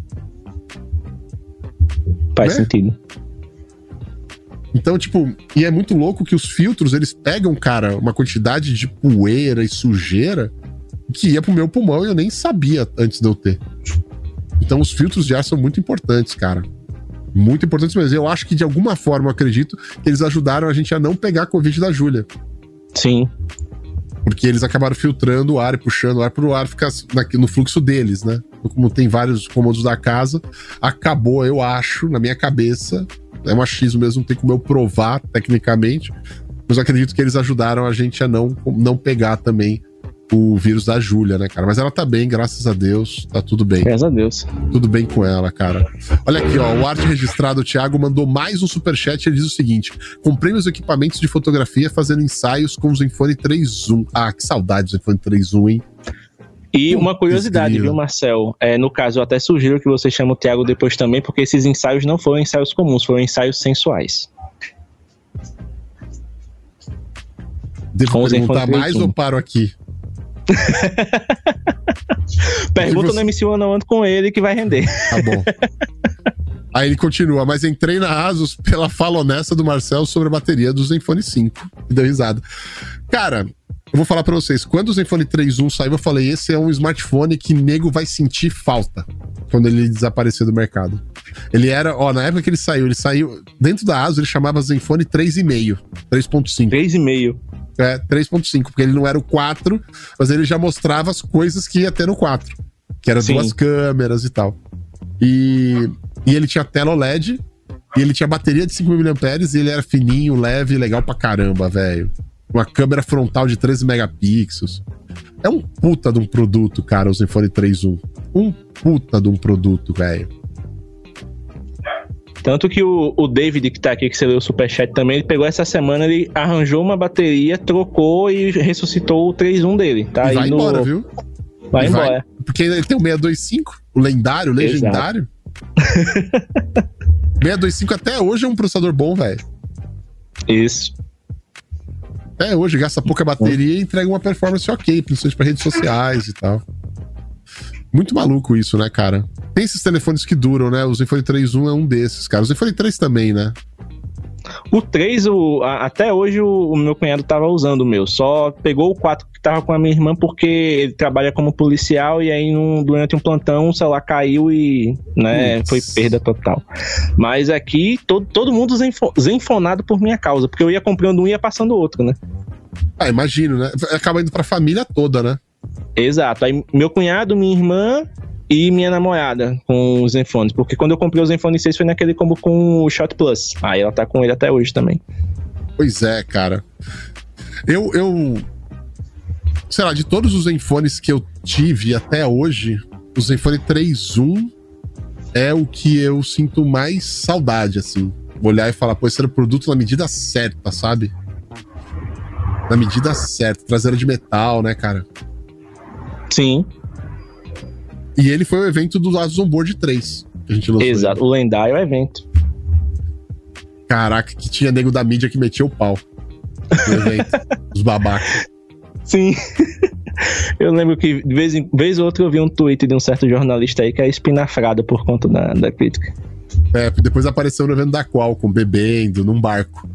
Faz sentido. Então, tipo, e é muito louco que os filtros, eles pegam, cara, uma quantidade de poeira e sujeira que ia pro meu pulmão e eu nem sabia antes de eu ter. Então, os filtros de ar são muito importantes, cara. Muito importantes mesmo. Eu acho que, de alguma forma, eu acredito que eles ajudaram a gente a não pegar a Covid da Júlia. Sim. Porque eles acabaram filtrando o ar e puxando o ar pro ar ficar no fluxo deles, né? Como tem vários cômodos da casa, acabou, eu acho, na minha cabeça... É um achismo mesmo, não tem como eu provar tecnicamente, mas eu acredito que eles ajudaram a gente a não pegar também o vírus da Júlia, né, cara? Mas ela tá bem, graças a Deus, tá tudo bem. Graças a Deus. Tudo bem com ela, cara. Olha aqui, ó, o arte registrado, o Thiago mandou mais um superchat, ele diz o seguinte: comprei meus equipamentos de fotografia fazendo ensaios com o Zenfone 3 Zoom. Ah, que saudade do Zenfone 3 Zoom, hein? E uma curiosidade, viu, Marcel? No caso, eu até sugiro que você chame o Thiago depois também, porque esses ensaios não foram ensaios comuns, foram ensaios sensuais. Devo perguntar mais ou paro aqui? Pergunta no MC1 não ando com ele que vai render. Tá bom. Aí ele continua, mas entrei na Asus pela fala honesta do Marcel sobre a bateria do Zenfone 5. E deu risada. Cara... Eu vou falar pra vocês, quando o Zenfone 3.1 saiu, eu falei, esse é um smartphone que nego vai sentir falta quando ele desaparecer do mercado. Ele era, na época que ele saiu dentro da ASUS, ele chamava Zenfone 3.5, 3.5. 3.5. 3.5, porque ele não era o 4, mas ele já mostrava as coisas que ia ter no 4, que era 2 câmeras e tal. E ele tinha tela OLED, e ele tinha bateria de 5.000 mAh, e ele era fininho, leve, legal pra caramba, velho. Uma câmera frontal de 13 megapixels. É um puta de um produto, cara, o Zenfone 3.1. Um puta de um produto, velho. Tanto que o David, que tá aqui, que você leu o superchat também, ele pegou essa semana, ele arranjou uma bateria, trocou e ressuscitou o 3.1 dele. Tá e vai embora, viu? Vai embora. Porque ele tem o 625, o lendário, o legendário. 625 até hoje é um processador bom, velho. Isso. Até hoje, gasta pouca bateria e entrega uma performance ok, principalmente para redes sociais e tal. Muito maluco isso, né, cara? Tem esses telefones que duram, né? O Zenfone 3.1 é um desses, cara. O Zenfone 3 também, né? O 3, até hoje o meu cunhado tava usando o meu. Só pegou o 4 que tava com a minha irmã porque ele trabalha como policial e aí durante um plantão o celular caiu e, né, foi perda total. Mas aqui todo mundo zenfonado por minha causa, porque eu ia comprando um e ia passando o outro, né? Ah, imagino, né? Acaba indo pra família toda, né? Exato. Aí meu cunhado, minha irmã e minha namorada com os Zenfones. Porque quando eu comprei o Zenfone 6 foi naquele combo com o Shot Plus. Aí ela tá com ele até hoje também. Pois é, cara. Eu sei lá, de todos os Zenfones que eu tive até hoje, o Zenfone 3.1 é o que eu sinto mais saudade, assim. Olhar e falar, pô, esse era o produto na medida certa, sabe? Na medida certa. Traseira de metal, né, cara? Sim. E ele foi o evento do Asus Onboard 3 que a gente lançou. Exato, o lendário evento. Caraca, que tinha nego da mídia que metia o pau no evento. Os babacas. Sim. Eu lembro que de vez ou outra eu vi um tweet de um certo jornalista aí que é espinafrado por conta da crítica. É, depois apareceu no evento da Qualcomm, bebendo, num barco.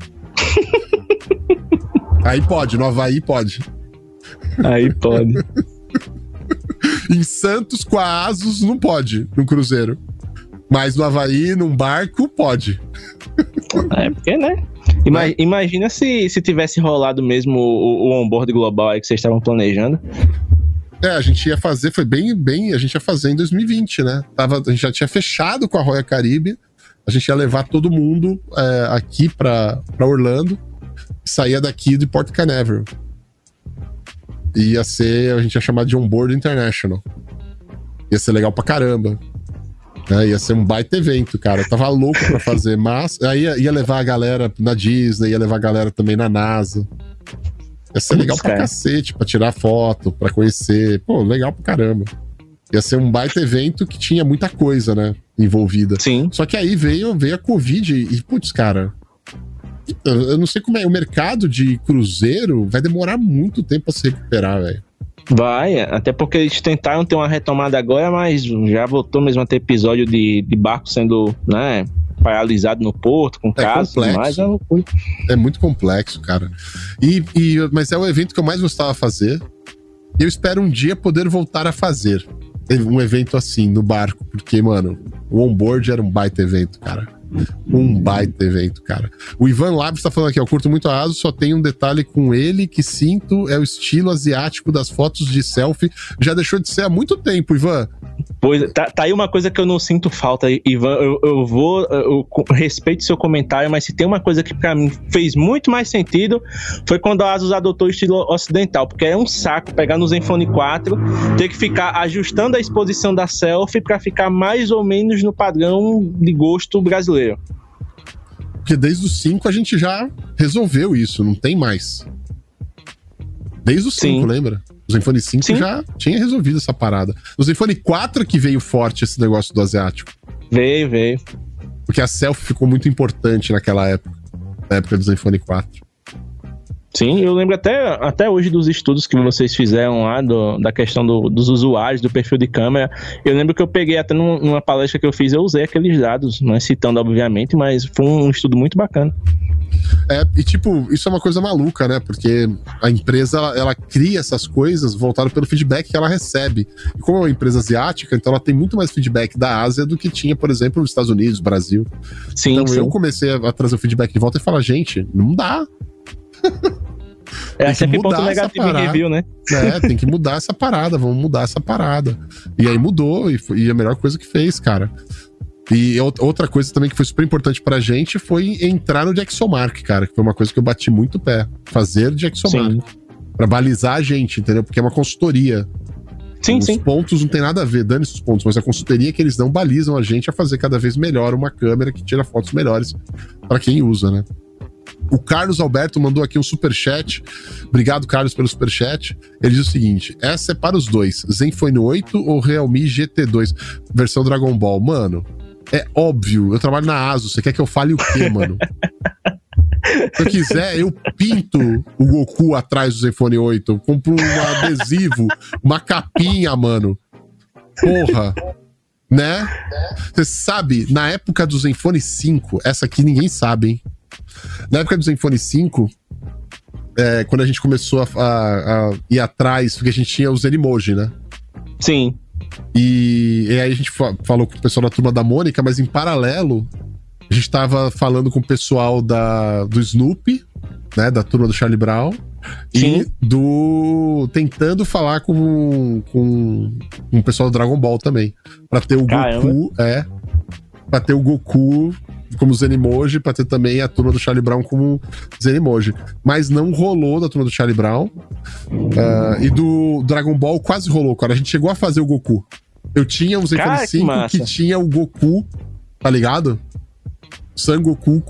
Aí pode, no Havaí pode. Aí pode. Em Santos, com a Asus, não pode, num cruzeiro. Mas no Havaí, num barco, pode. É, porque, né? Imagina se tivesse rolado mesmo o onboard global aí que vocês estavam planejando. É, a gente ia fazer, foi bem, a gente ia fazer em 2020, né? A gente já tinha fechado com a Royal Caribbean, a gente ia levar todo mundo aqui pra Orlando, saía daqui de Port Canaveral. Ia ser, a gente ia chamar de Onboard International. Ia ser legal pra caramba. Ia ser um baita evento, cara. Eu tava louco pra fazer, mas aí ia levar a galera na Disney, ia levar a galera também na NASA. Ia ser legal pra cacete, pra tirar foto, pra conhecer. Pô, legal pra caramba. Ia ser um baita evento que tinha muita coisa, né, envolvida. Sim. Só que aí veio a Covid e, putz, cara, eu não sei como é. O mercado de cruzeiro vai demorar muito tempo pra se recuperar, velho. Vai, até porque eles tentaram ter uma retomada agora, mas já voltou mesmo a ter episódio de barco sendo, né, paralisado no porto, com casos e mais. É muito complexo, cara. Mas é o evento que eu mais gostava de fazer. Eu espero um dia poder voltar a fazer um evento assim, no barco, porque, mano, o onboard era um baita evento, cara. Um baita evento, cara. O Ivan Labs tá falando aqui, eu curto muito a Asus, só tem um detalhe com ele que sinto, é o estilo asiático das fotos de selfie. Já deixou de ser há muito tempo, Ivan. Pois, tá aí uma coisa que eu não sinto falta, Ivan. Eu respeito seu comentário, mas se tem uma coisa que pra mim fez muito mais sentido, foi quando a Asus adotou o estilo ocidental, porque é um saco pegar no Zenfone 4, ter que ficar ajustando a exposição da selfie pra ficar mais ou menos no padrão de gosto brasileiro. Porque desde o 5 a gente já resolveu isso, não tem mais. Desde o 5, lembra? O Zenfone 5 já tinha resolvido essa parada. O Zenfone 4 que veio forte esse negócio do asiático. Veio. Porque a selfie ficou muito importante naquela época. Na época do Zenfone 4. Sim, eu lembro até hoje dos estudos que vocês fizeram lá, da questão dos usuários, do perfil de câmera. Eu lembro que eu peguei até numa palestra que eu fiz, eu usei aqueles dados, não é citando obviamente, mas foi um estudo muito bacana. E tipo, isso é uma coisa maluca, né? Porque a empresa, ela cria essas coisas voltado pelo feedback que ela recebe. E como é uma empresa asiática, então ela tem muito mais feedback da Ásia do que tinha, por exemplo, nos Estados Unidos, Brasil. Então eu comecei a trazer o feedback de volta e falar, gente, não dá. É sempre ponto negativo em review, né? Tem que mudar essa parada, vamos mudar essa parada. E aí mudou, e a melhor coisa que fez, cara. E outra coisa também que foi super importante pra gente foi entrar no DxOMark, cara, que foi uma coisa que eu bati muito o pé. Fazer DxOMark. Pra balizar a gente, entendeu? Porque é uma consultoria. Os pontos não tem nada a ver, dane-se os pontos, mas a consultoria que eles não balizam a gente a fazer cada vez melhor uma câmera que tira fotos melhores pra quem usa, né? O Carlos Alberto mandou aqui um superchat. Obrigado, Carlos, pelo superchat. Ele diz o seguinte: essa é para os dois, Zenfone 8 ou Realme GT2 versão Dragon Ball? Mano, é óbvio, eu trabalho na Asus, você quer que eu fale o quê, mano? Se eu quiser, eu pinto o Goku atrás do Zenfone 8, eu compro um adesivo, uma capinha, mano. Porra. Né? Você sabe, na época do Zenfone 5, essa aqui ninguém sabe, hein? Na época do Zenfone 5, quando a gente começou a ir atrás, porque a gente tinha o Zenimoji, né? Sim. E aí a gente falou com o pessoal da Turma da Mônica, mas em paralelo, a gente tava falando com o pessoal do Snoopy, né? Da Turma do Charlie Brown. Sim. E tentando falar com o pessoal do Dragon Ball também. Pra ter o Goku, pra ter o Goku como Zenimoji, pra ter também a Turma do Charlie Brown como Zenimoji. Mas não rolou da Turma do Charlie Brown. E do Dragon Ball quase rolou, cara. A gente chegou a fazer o Goku. Eu tinha um Zenfone 5 que tinha o Goku, tá ligado? Sangoku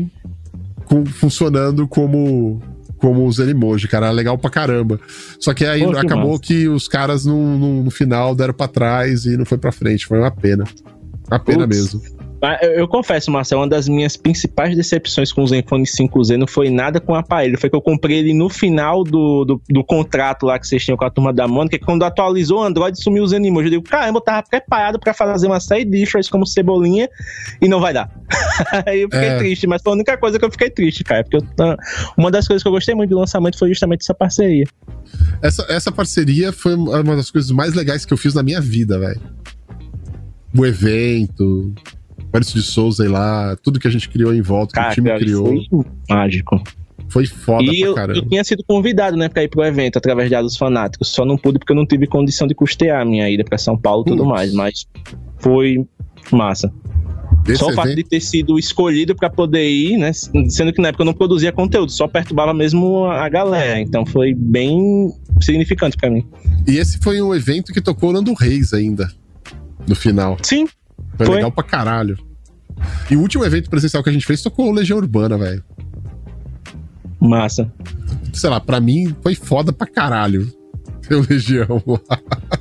funcionando como o Zenimoji, cara, era legal pra caramba. Só que aí acabou que os caras no final deram pra trás e não foi pra frente, foi uma pena. Uma pena mesmo. Eu confesso, Marcelo, uma das minhas principais decepções com o Zenfone 5Z não foi nada com o aparelho, foi que eu comprei ele no final do contrato lá que vocês tinham com a Turma da Mônica, que quando atualizou o Android sumiu o Zenimoji. Eu digo, caramba, eu tava preparado pra fazer uma série de features como Cebolinha e não vai dar. Aí eu fiquei triste, mas foi a única coisa que eu fiquei triste, cara, porque uma das coisas que eu gostei muito do lançamento foi justamente essa parceria. Essa parceria foi uma das coisas mais legais que eu fiz na minha vida, velho. O evento, Maurício de Souza lá, tudo que a gente criou em volta, que o time criou. Foi mágico. Foi foda pra caramba. Eu tinha sido convidado, né, pra ir pro evento através de dos Fanáticos. Só não pude porque eu não tive condição de custear a minha ida pra São Paulo e tudo mais. Mas foi massa. Só o fato de ter sido escolhido pra poder ir, né? Sendo que na época eu não produzia conteúdo, só perturbava mesmo a galera. Então foi bem significante pra mim. E esse foi um evento que tocou o Nando Reis ainda, no final. Sim. Foi legal pra caralho. E o último evento presencial que a gente fez tocou o Legião Urbana, velho. Massa. Sei lá, pra mim foi foda pra caralho ter o Legião lá.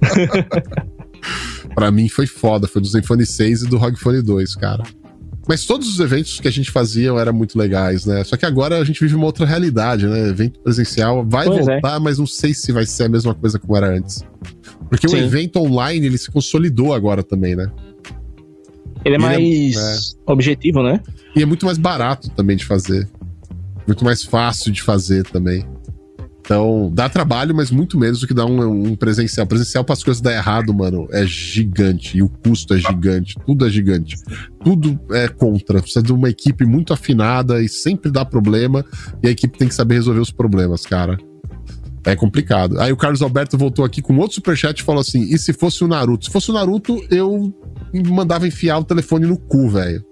Pra mim foi foda, foi do Zenfone 6 e do ROG Phone 2, cara. Mas todos os eventos que a gente fazia eram muito legais, né? Só que agora a gente vive uma outra realidade, né? Evento presencial vai voltar, mas não sei se vai ser a mesma coisa como era antes. Porque o evento online, ele se consolidou agora também, né? Ele é mais objetivo, né? E é muito mais barato também de fazer. Muito mais fácil de fazer também. Então, dá trabalho, mas muito menos do que dá um presencial. Presencial para as coisas dar errado, mano, é gigante. E o custo é gigante. Tudo é gigante. Tudo é contra. Precisa de uma equipe muito afinada e sempre dá problema. E a equipe tem que saber resolver os problemas, cara. É complicado. Aí o Carlos Alberto voltou aqui com outro superchat e falou assim: e se fosse o Naruto? Se fosse o Naruto, eu mandava enfiar o telefone no cu, velho.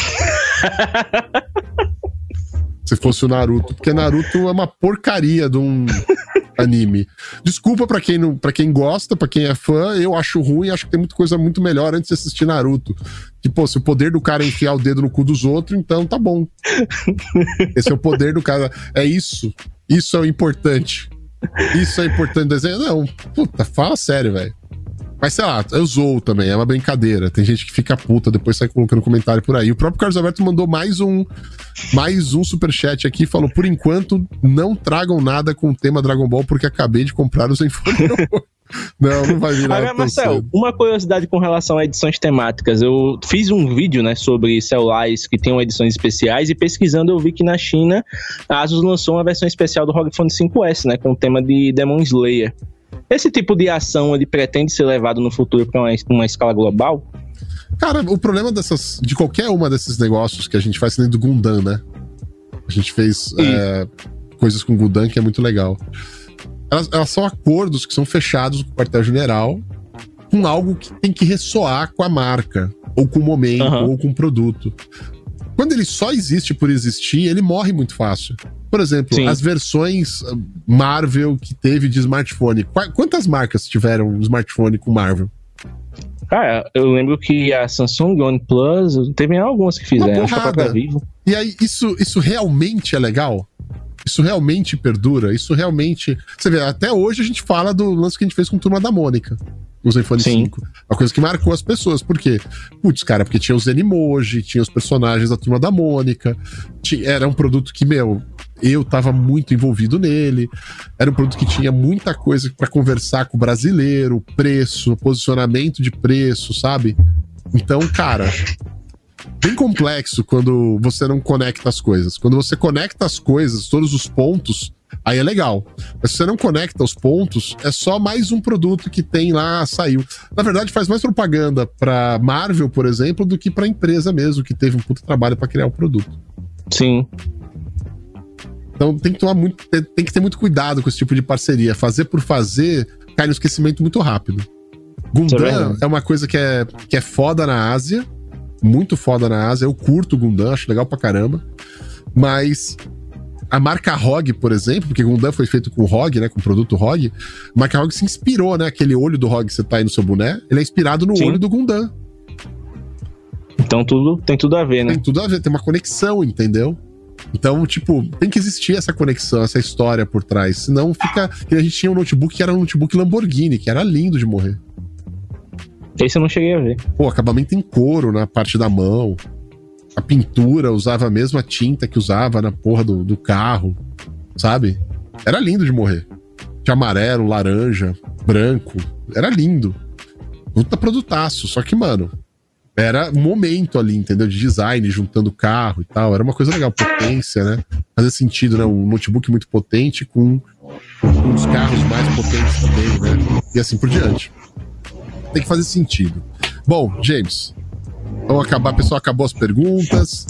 Se fosse o Naruto. Porque Naruto é uma porcaria de um anime. Desculpa pra quem gosta, pra quem é fã, eu acho ruim, acho que tem muita coisa muito melhor antes de assistir Naruto. Que, pô, se o poder do cara é enfiar o dedo no cu dos outros, então tá bom. Esse é o poder do cara. É isso. Isso é o importante. Isso é importante no desenho? Não, puta, fala sério, velho. Mas sei lá, eu zoo também, é uma brincadeira. Tem gente que fica puta, depois sai colocando comentário por aí. O próprio Carlos Alberto mandou mais um superchat aqui, falou: por enquanto, não tragam nada com o tema Dragon Ball, porque acabei de comprar os Zenfone. Não vai virar. Agora, Marcel, uma curiosidade com relação a edições temáticas. Eu fiz um vídeo, né, sobre celulares que tenham edições especiais, e pesquisando eu vi que na China a Asus lançou uma versão especial do ROG Phone 5S, né, com o tema de Demon Slayer. Esse tipo de ação, ele pretende ser levado no futuro para uma escala global? Cara, o problema de qualquer uma desses negócios que a gente faz, nem do Gundam, né? A gente fez coisas com Gundam que é muito legal. Elas são acordos que são fechados com o quartel-general com algo que tem que ressoar com a marca, ou com o momento, ou com o produto. Quando ele só existe por existir, ele morre muito fácil. Por exemplo, as versões Marvel que teve de smartphone. Quantas marcas tiveram um smartphone com Marvel? Cara, eu lembro que a Samsung OnePlus, teve algumas que fizeram, acho que a própria Vivo. E aí, isso realmente é legal? Isso realmente perdura? Isso realmente... Você vê, até hoje a gente fala do lance que a gente fez com a Turma da Mônica. os iPhone 5. Uma coisa que marcou as pessoas. Por quê? Putz, cara, porque tinha os Animoji, tinha os personagens da Turma da Mônica. Era um produto que, eu tava muito envolvido nele. Era um produto que tinha muita coisa pra conversar com o brasileiro, preço, posicionamento de preço, sabe? Então, cara, bem complexo quando você não conecta as coisas. Quando você conecta as coisas, todos os pontos, aí é legal. Mas se você não conecta os pontos, é só mais um produto que tem lá, saiu. Na verdade, faz mais propaganda pra Marvel, por exemplo, do que pra empresa mesmo, que teve um puto trabalho pra criar o produto. Sim. Então tem que ter muito cuidado com esse tipo de parceria. Fazer por fazer cai no esquecimento muito rápido. Gundam é uma coisa que é foda na Ásia, muito foda na Ásia. Eu curto o Gundam, acho legal pra caramba. Mas a marca ROG, por exemplo, porque Gundam foi feito com ROG, né, com o produto ROG, a marca ROG se inspirou, né, aquele olho do ROG que você tá aí no seu boné, ele é inspirado no olho do Gundam. Então tem tudo a ver, né? Tem tudo a ver, tem uma conexão, entendeu? Então, tipo, tem que existir essa conexão, essa história por trás. Senão fica... A gente tinha um notebook que era um notebook Lamborghini, que era lindo de morrer. Esse eu não cheguei a ver. Pô, acabamento em couro na parte da mão. A pintura usava a mesma tinta que usava na porra do carro, sabe? Era lindo de morrer. Tinha amarelo, laranja, branco. Era lindo. Puta produtaço. Só que, mano, era um momento ali, entendeu? De design, juntando carro e tal. Era uma coisa legal. Potência, né? Fazia sentido, né? Um notebook muito potente com um dos carros mais potentes também, né? E assim por diante. Tem que fazer sentido. Bom, James, vamos acabar. Pessoal, acabou as perguntas.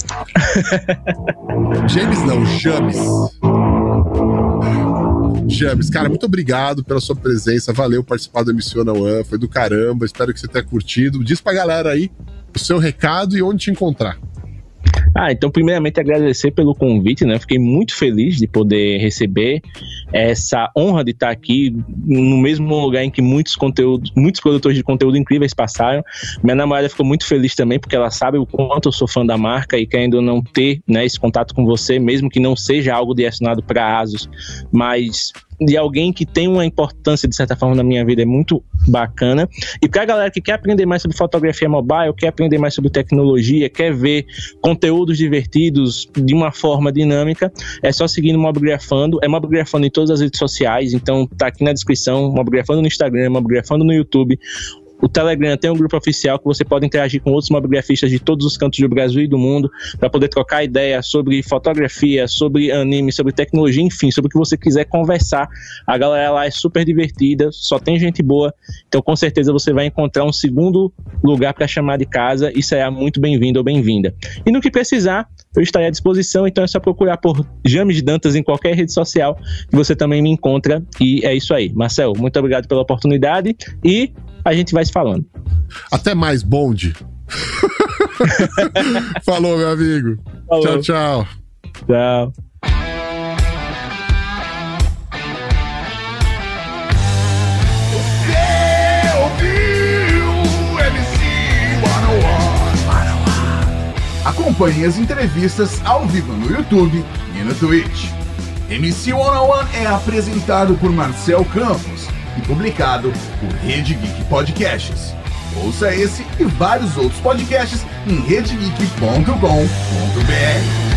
James, cara, muito obrigado pela sua presença. Valeu participar do Emissiona One. Foi do caramba. Espero que você tenha curtido. Diz pra galera aí o seu recado e onde te encontrar. Então primeiramente agradecer pelo convite, né? Fiquei muito feliz de poder receber essa honra de estar aqui no mesmo lugar em que muitos produtores de conteúdo incríveis passaram. Minha namorada ficou muito feliz também, porque ela sabe o quanto eu sou fã da marca e querendo ou não ter, né, esse contato com você, mesmo que não seja algo direcionado para ASUS, mas de alguém que tem uma importância de certa forma na minha vida, é muito bacana. E pra galera que quer aprender mais sobre fotografia mobile, quer aprender mais sobre tecnologia, quer ver conteúdos divertidos de uma forma dinâmica, é só seguir no Mobigrafando. É Mobigrafando em todas as redes sociais, então tá aqui na descrição. Mobigrafando no Instagram, Mobigrafando no YouTube. O Telegram tem um grupo oficial que você pode interagir com outros mobigrafistas de todos os cantos do Brasil e do mundo para poder trocar ideia sobre fotografia, sobre anime, sobre tecnologia, enfim, sobre o que você quiser conversar. A galera lá é super divertida, só tem gente boa, então com certeza você vai encontrar um segundo lugar para chamar de casa e será muito bem-vindo ou bem-vinda. E no que precisar, eu estarei à disposição, então é só procurar por James Dantas em qualquer rede social que você também me encontra. E é isso aí. Marcel, muito obrigado pela oportunidade e a gente vai se falando. Até mais, bonde. Falou, meu amigo. Falou. Tchau, tchau. Tchau. Você ouviu MC101. Acompanhe as entrevistas ao vivo no YouTube e no Twitch. MC101 é apresentado por Marcel Campos e publicado por Rede Geek Podcasts. Ouça esse e vários outros podcasts em redegeek.com.br.